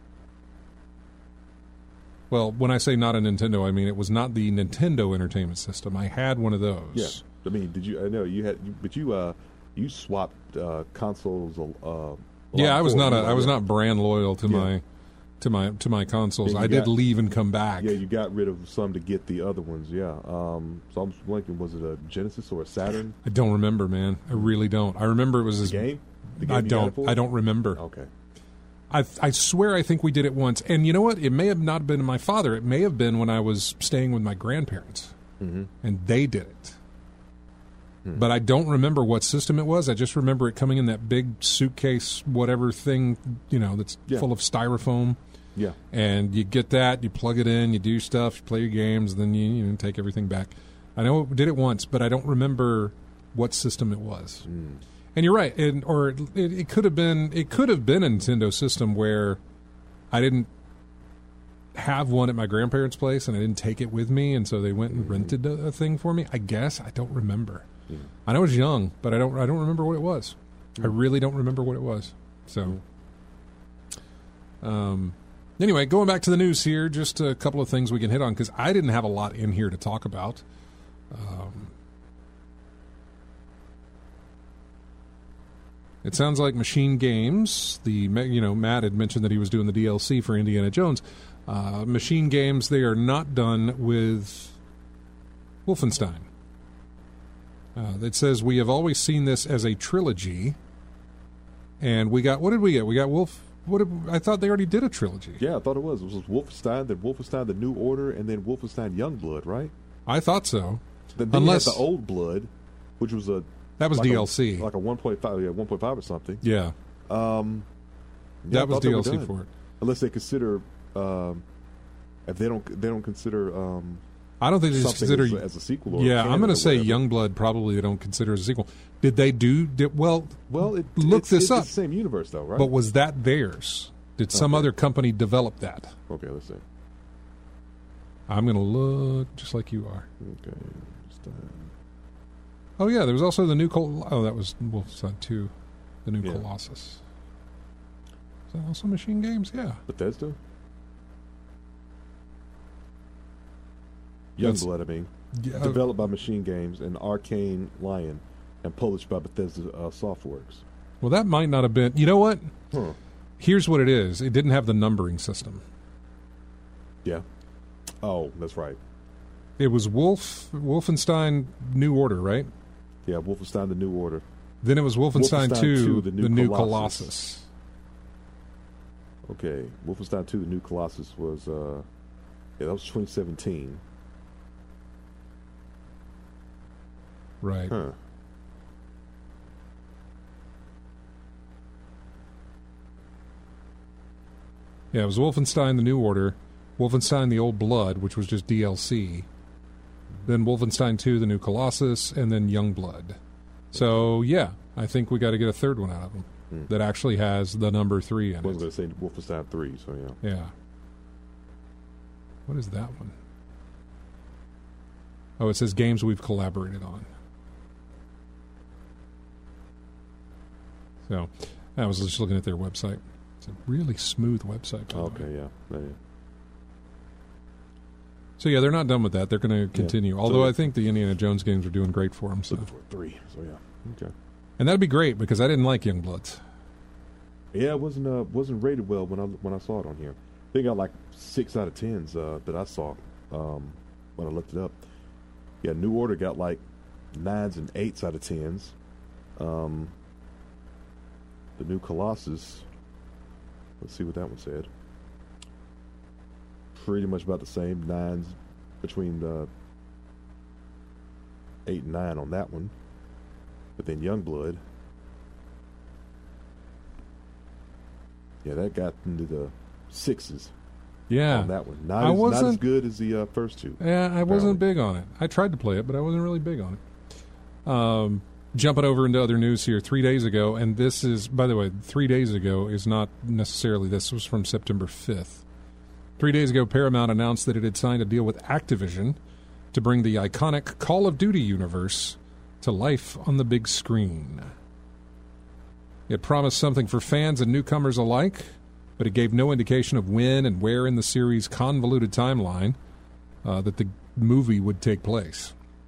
Well, when I say not a Nintendo, I mean it was not the Nintendo Entertainment System. I had one of those. Yeah. I mean, did you? I know you had, but you uh, you swapped uh, consoles. Uh, yeah, I was not a, I was yeah. not brand loyal to yeah. my to my to my consoles. I got, did leave and come back. Yeah, you got rid of some to get the other ones. Yeah. Um, so I'm wondering, was it a Genesis or a Saturn? I don't remember, man. I really don't. I remember it was the this game. The game I you don't. got it for? I don't remember. Okay. I I swear I think we did it once. And you know what? It may have not been my father. It may have been when I was staying with my grandparents, mm-hmm. and they did it. But I don't remember what system it was. I just remember it coming in that big suitcase, whatever thing, you know, that's yeah. full of styrofoam. Yeah. And you get that, you plug it in, you do stuff, you play your games, then you, you know, take everything back. I know it did it once, but I don't remember what system it was. Mm. And you're right, and or it, it could have been it could have been a Nintendo system where I didn't have one at my grandparents' place and I didn't take it with me, and so they went and mm-hmm. rented a, a thing for me. I guess I don't remember. Yeah. I know I was young, but I don't. I don't remember what it was. Mm. I really don't remember what it was. So, um, anyway, going back to the news here, just a couple of things we can hit on because I didn't have a lot in here to talk about. Um, it sounds like Machine Games. The you know Matt had mentioned that he was doing the D L C for Indiana Jones. Uh, Machine Games. They are not done with Wolfenstein. Uh, it says, we have always seen this as a trilogy, and we got, what did we get? We got Wolf, what did, I thought they already did a trilogy. Yeah, I thought it was. It was Wolfenstein, then Wolfenstein The New Order, and then Wolfenstein Youngblood, right? I thought so. Then, then Unless, you had the Old Blood, which was a... That was like D L C. A, like a one point five, yeah, one point five or something. Yeah. Um, Yeah, that was D L C for it. Unless they consider, um, if they don't, they don't consider. Um, I don't think they just consider as a, as a sequel. Or yeah, canon I'm going to or say whatever. Youngblood probably they don't consider as a sequel. Did they do? Did, well, Well, it, look it's, this it's up. the same universe, though, right? But was that theirs? Did some Okay. other company develop that? Okay, let's see. I'm going to look just like you are. Okay. Just, uh, Oh yeah, there was also the new Col- oh that was Wolfenstein two, the new Yeah. Colossus. Is that also Machine Games? Yeah. Bethesda. That's- Youngblood, I mean, yeah. developed by Machine Games and Arcane Lion, and published by Bethesda uh, Softworks. Well, that might not have been. You know what? Huh. Here's what it is. It didn't have the numbering system. Yeah. Oh, that's right. It was Wolf Wolfenstein New Order, right? Yeah, Wolfenstein: The New Order. Then it was Wolfenstein, Wolfenstein two, two, the the new, new Colossus. Colossus. Okay, Wolfenstein two: The New Colossus was uh, yeah, that was twenty seventeen. Right. Huh. Yeah, it was Wolfenstein the New Order, Wolfenstein the Old Blood, which was just D L C, then Wolfenstein two, the new Colossus, and then Youngblood. So, yeah, I think we got to get a third one out of them Hmm. that actually has the number three I in was it. going to say Wolfenstein three, so yeah. Yeah. What is that one? Oh, it says games we've collaborated on. So, I was just looking at their website. It's a really smooth website, by the way. Okay, yeah. yeah. So yeah, they're not done with that. They're going to continue. So- Although I think the Indiana Jones games are doing great for them. So. Looking for three, so yeah. Okay. And that'd be great because I didn't like Youngbloods. Yeah, it wasn't uh, wasn't rated well when I when I saw it on here. They got like six out of tens uh, that I saw um, when I looked it up. Yeah, New Order got like nines and eights out of tens. Um, the new Colossus. Let's see what that one said. Pretty much about the same nines between uh, eight and nine on that one. But then Youngblood. Yeah, that got into the sixes Yeah. on that one. Not, I as, not as wasn't- good as the uh, first two. Yeah, I wasn't Apparently. big on it. I tried to play it, but I wasn't really big on it. Um, jumping over into other news here, three days ago, and this is, by the way, three days ago is not necessarily this. was from September fifth. Three days ago, Paramount announced that it had signed a deal with Activision to bring the iconic Call of Duty universe to life on the big screen. It promised something for fans and newcomers alike, but it gave no indication of when and where in the series' convoluted timeline uh, that the movie would take place.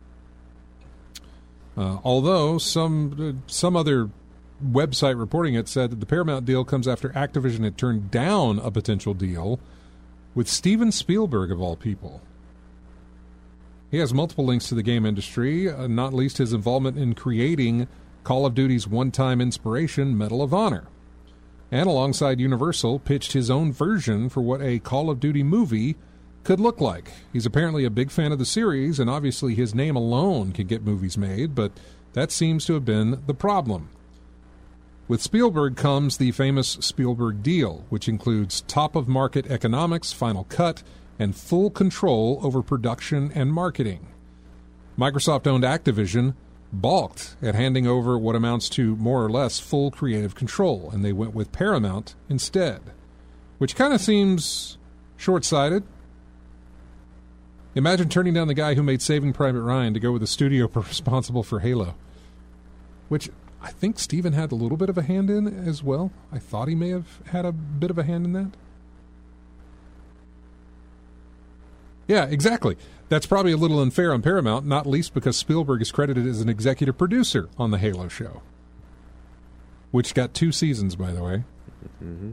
Uh, although some uh, some other website reporting it said that the Paramount deal comes after Activision had turned down a potential deal with Steven Spielberg, of all people. He has multiple links to the game industry, uh, not least his involvement in creating Call of Duty's one-time inspiration, Medal of Honor. And alongside Universal, pitched his own version for what a Call of Duty movie could look like. He's apparently a big fan of the series, and obviously his name alone could get movies made, but that seems to have been the problem. With Spielberg comes the famous Spielberg deal, which includes top-of-market economics, final cut, and full control over production and marketing. Microsoft-owned Activision balked at handing over what amounts to more or less full creative control, and they went with Paramount instead, which kind of seems short-sighted. Imagine turning down the guy who made Saving Private Ryan to go with the studio responsible for Halo, which I think Steven had a little bit of a hand in as well. I thought he may have had a bit of a hand in that. Yeah, exactly. That's probably a little unfair on Paramount, not least because Spielberg is credited as an executive producer on the Halo show, which got two seasons, by the way. Mm-hmm.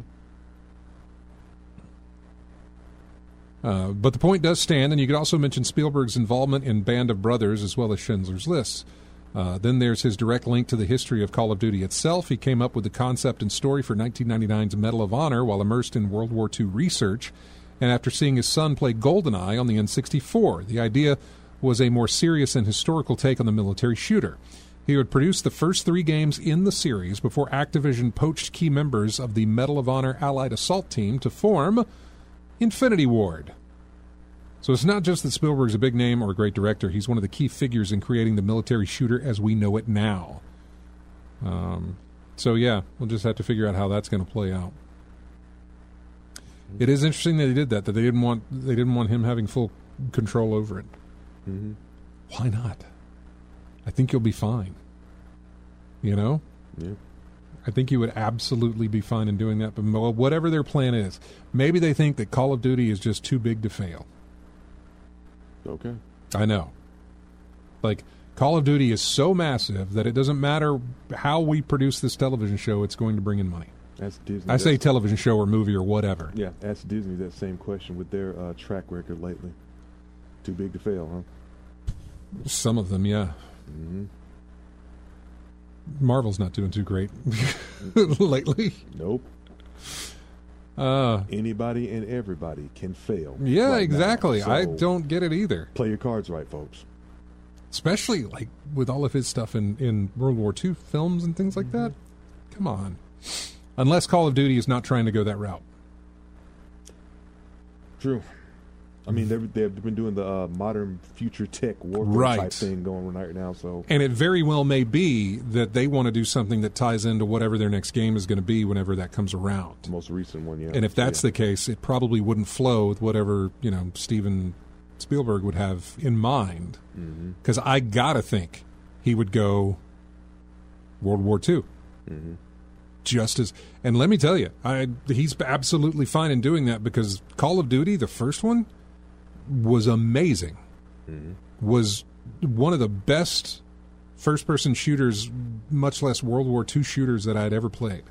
Uh, but the point does stand, and you could also mention Spielberg's involvement in Band of Brothers as well as Schindler's List. Uh, then there's his direct link to the history of Call of Duty itself. He came up with the concept and story for nineteen ninety-nine's Medal of Honor while immersed in World War Two research, and after seeing his son play GoldenEye on the N sixty-four. The idea was a more serious and historical take on the military shooter. He would produce the first three games in the series before Activision poached key members of the Medal of Honor Allied Assault Team to form Infinity Ward. So it's not just that Spielberg's a big name or a great director. He's one of the key figures in creating the military shooter as we know it now. Um, so, yeah, we'll just have to figure out how that's going to play out. It is interesting that he did that, that they didn't want they didn't want him having full control over it. Mm-hmm. Why not? I think you'll be fine. You know? Yeah. I think you would absolutely be fine in doing that. But whatever their plan is, maybe they think that Call of Duty is just too big to fail. Okay. I know. Like, Call of Duty is so massive that it doesn't matter how we produce this television show, it's going to bring in money. That's Disney. I say That's, television show or movie or whatever. yeah, ask Disney that same question with their uh, track record lately. Too big to fail, huh? Some of them, yeah. Mm-hmm. Marvel's not doing too great lately. Nope. Uh, Anybody and everybody can fail. yeah, right exactly. now. So I don't get it either. play your cards right, folks. Especially like with all of his stuff in, in World War Two films and things like Mm-hmm. that. Come on. Unless Call of Duty is not trying to go that route. True. I mean, they've, they've been doing the uh, modern future tech warfare Right. type thing going on right now. So And it very well may be that they want to do something that ties into whatever their next game is going to be whenever that comes around. the most recent one, yeah. And if that's yeah. the case, it probably wouldn't flow with whatever, you know, Steven Spielberg would have in mind. Because Mm-hmm. I got to think he would go World War Two. Mm-hmm. Just as, and let me tell you, I he's absolutely fine in doing that because Call of Duty, the first one, was amazing. Mm-hmm. Was one of the best first-person shooters, much less World War Two shooters that I had ever played.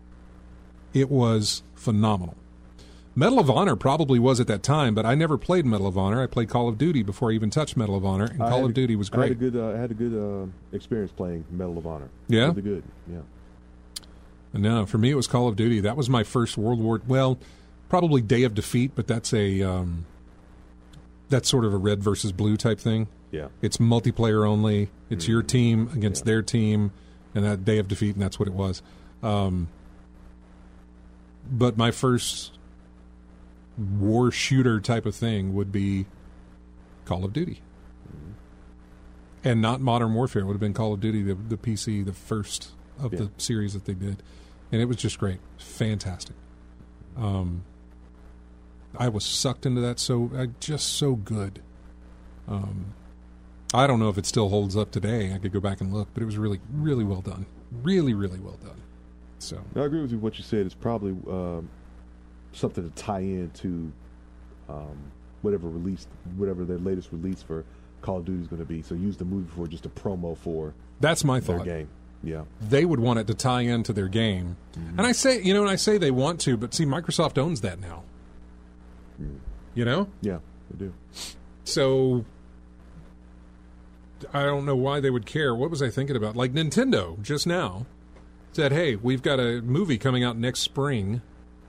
It was phenomenal. Medal of Honor probably was at that time, but I never played Medal of Honor. I played Call of Duty before I even touched Medal of Honor, and I Call had of a- Duty was I had a great. good, uh, I had a good uh, experience playing Medal of Honor. Yeah? Really good, yeah. No, for me it was Call of Duty. That was my first World War. Well, probably Day of Defeat, but that's a um, that's sort of a red versus blue type thing. Yeah. It's multiplayer only. It's your team against Yeah. their team, and that Day of Defeat, and that's what it was. Um, but my first war shooter type of thing would be Call of Duty, and not Modern Warfare. It would have been Call of Duty, the, the P C, the first of Yeah. the series that they did, and it was just great, fantastic. Um, I was sucked into that so uh, just so good. Um, I don't know if it still holds up today. I could go back and look, but it was really, really well done. Really, really well done. So I agree with you. What you said is probably um, something to tie into um, whatever release, whatever their latest release for Call of Duty is going to be. So use the movie for just a promo for that's my their thought. game. Yeah. They would want it to tie into their game, Mm-hmm. and I say, you know, and I say they want to, but see, Microsoft owns that now. Mm. You know, Yeah, they do. so I don't know why they would care. What was I thinking about? Like Nintendo just now said, "Hey, we've got a movie coming out next spring,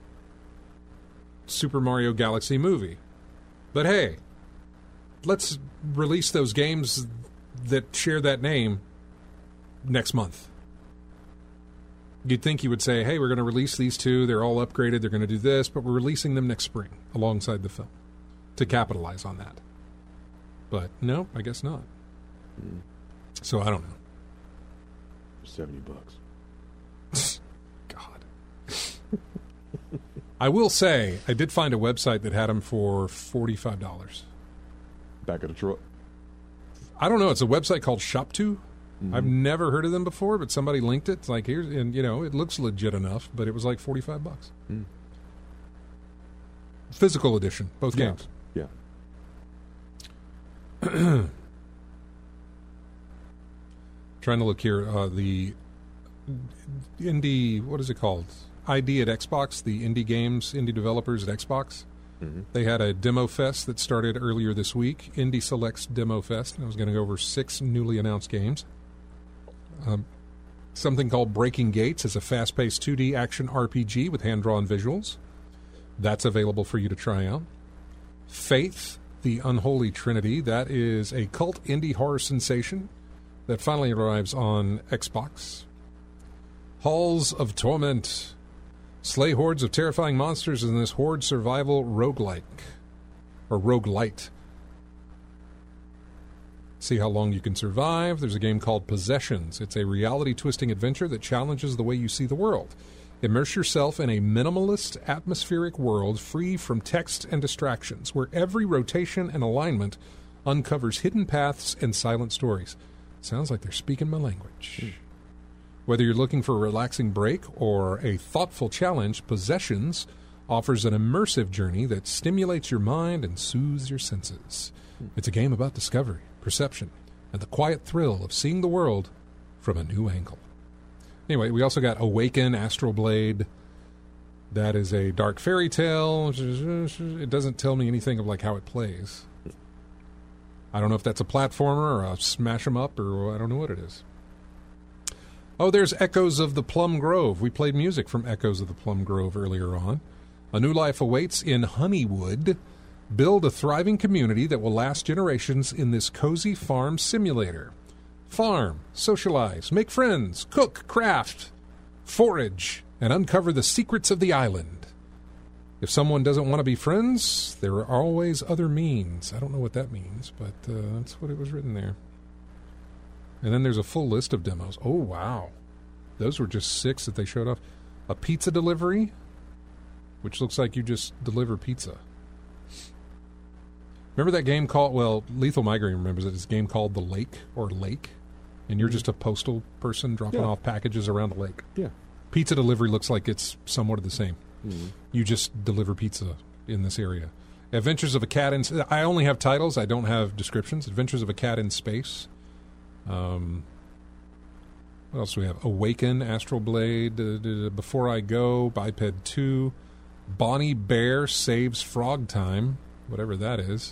Super Mario Galaxy movie, but hey, let's release those games that share that name next month." You'd think he would say, "Hey, we're going to release these two. They're all upgraded. They're going to do this, but we're releasing them next spring alongside the film to capitalize on that." But no, I guess not. Mm. So I don't know. seventy bucks. God. I will say, I did find a website that had them for forty-five dollars. Back of the truck. I don't know. It's a website called ShopTo. Mm-hmm. I've never heard of them before, but somebody linked it. It's like, here's, and you know, it looks legit enough, but it was like forty-five bucks. Mm. Physical edition, both Yeah. games. Yeah. Trying to look here, uh, the indie, what is it called? I D at Xbox, the indie games, indie developers at Xbox. Mm-hmm. They had a demo fest that started earlier this week, Indie Selects Demo Fest, and I was going to go over six newly announced games. Um, something called Breaking Gates is a fast-paced two D action R P G with hand-drawn visuals. That's available for you to try out. Faith, the Unholy Trinity, that is a cult indie horror sensation that finally arrives on Xbox. Halls of Torment. Slay hordes of terrifying monsters in this horde survival roguelike. Or roguelite. See how long you can survive. There's a game called Possessions. It's a reality-twisting adventure that challenges the way you see the world. Immerse yourself in a minimalist, atmospheric world free from text and distractions, where every rotation and alignment uncovers hidden paths and silent stories. Sounds like they're speaking my language. Mm. Whether you're looking for a relaxing break or a thoughtful challenge, Possessions offers an immersive journey that stimulates your mind and soothes your senses. Mm. It's a game about discovery, perception, and the quiet thrill of seeing the world from a new angle. Anyway, we also got Awaken, Astral Blade. That is a dark fairy tale. It doesn't tell me anything of like how it plays. I don't know if that's a platformer or a smash 'em up or I don't know what it is. Oh, there's Echoes of the Plum Grove. We played music from Echoes of the Plum Grove earlier on. A new life awaits in Honeywood. Build a thriving community that will last generations in this cozy farm simulator. Farm, socialize, make friends, cook, craft, forage, and uncover the secrets of the island. If someone doesn't want to be friends, there are always other means. I don't know what that means, but uh, that's what it was written there. And then there's a full list of demos. Oh, wow. Those were just six that they showed off. A pizza delivery, which looks like you just deliver pizza. Remember that game called, well, Lethal Migraine remembers it, it's a game called The Lake, or Lake, and you're just a postal person dropping Yeah. off packages around the lake. Yeah. Pizza delivery looks like it's somewhat of the same. Mm-hmm. You just deliver pizza in this area. Adventures of a Cat in... I only have titles. I don't have descriptions. Adventures of a Cat in Space. Um, what else do we have? Awaken, Astral Blade, uh, Before I Go, Biped two, Bonnie Bear Saves Frog Time, whatever that is.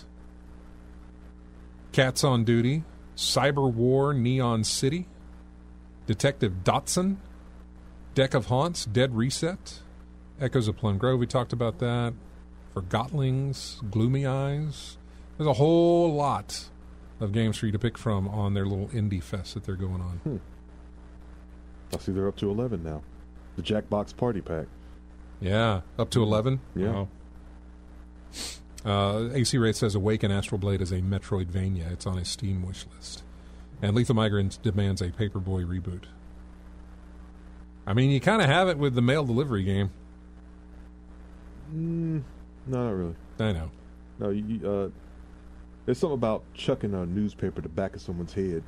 Cats on Duty, Cyber War, Neon City, Detective Dotson, Deck of Haunts, Dead Reset, Echoes of Plum Grove, we talked about that, Forgotlings, Gloomy Eyes. There's a whole lot of games for you to pick from on their little indie fest that they're going on. Hmm. I see they're up to eleven now. The Jackbox Party Pack. Yeah, up to eleven? Yeah. Wow. Uh, A C Wraith says Awaken Astral Blade is a Metroidvania. It's on his Steam wish list. And Lethal Migraine demands a Paperboy reboot. I mean, you kind of have it with the mail delivery game. Mm, no, not really. I know. No, you, you, uh, there's something about chucking a newspaper to the back of someone's head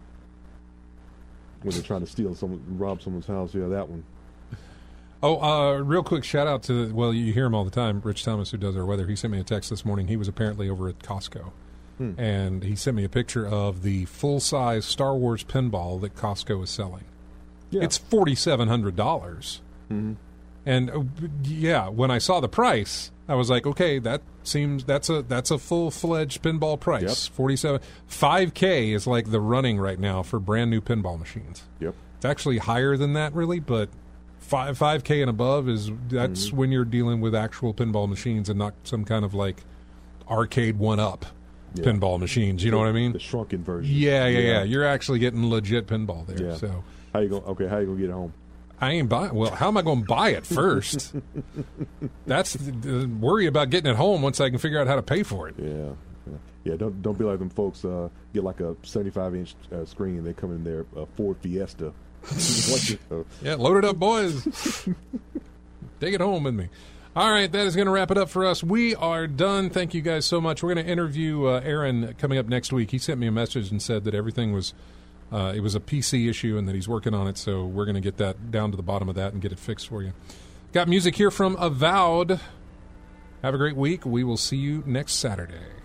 when they're trying to steal someone, rob someone's house. Yeah, that one. Oh, uh, real quick shout out to, well, you hear him all the time, Rich Thomas, who does our weather. He sent me a text this morning. He was apparently over at Costco. Hmm. And he sent me a picture of the full-size Star Wars pinball that Costco is selling. Yeah. It's four thousand seven hundred dollars. Mm-hmm. And, uh, yeah, when I saw the price, I was like, okay, that seems, that's a that's a full-fledged pinball price. Yep. forty-seven five K is like the running right now for brand-new pinball machines. Yep. It's actually higher than that, really, but... Five five K and above is that's mm-hmm. when you're dealing with actual pinball machines and not some kind of like arcade one up yeah. pinball machines. You the, know what I mean? The shrunken version. Yeah, yeah, yeah, yeah. You're actually getting legit pinball there. Yeah. So how you going? Okay, how you gonna get it home? I ain't buying. Well, how am I going to buy it first? That's the, the worry about getting it home once I can figure out how to pay for it. Yeah. Yeah, yeah don't don't be like them folks. Uh, get like a seventy-five inch uh, screen. They come in their uh, Ford Fiesta. Yeah, load it up, boys. Take it home with me. All right, that is going to wrap it up for us. We are done. Thank you guys so much. We're going to interview uh, Aaron coming up next week. He sent me a message and said that everything was, uh, it was a P C issue and that he's working on it, so we're going to get that down to the bottom of that and get it fixed for you. Got music here from Avowed. Have a great week. We will see you next Saturday.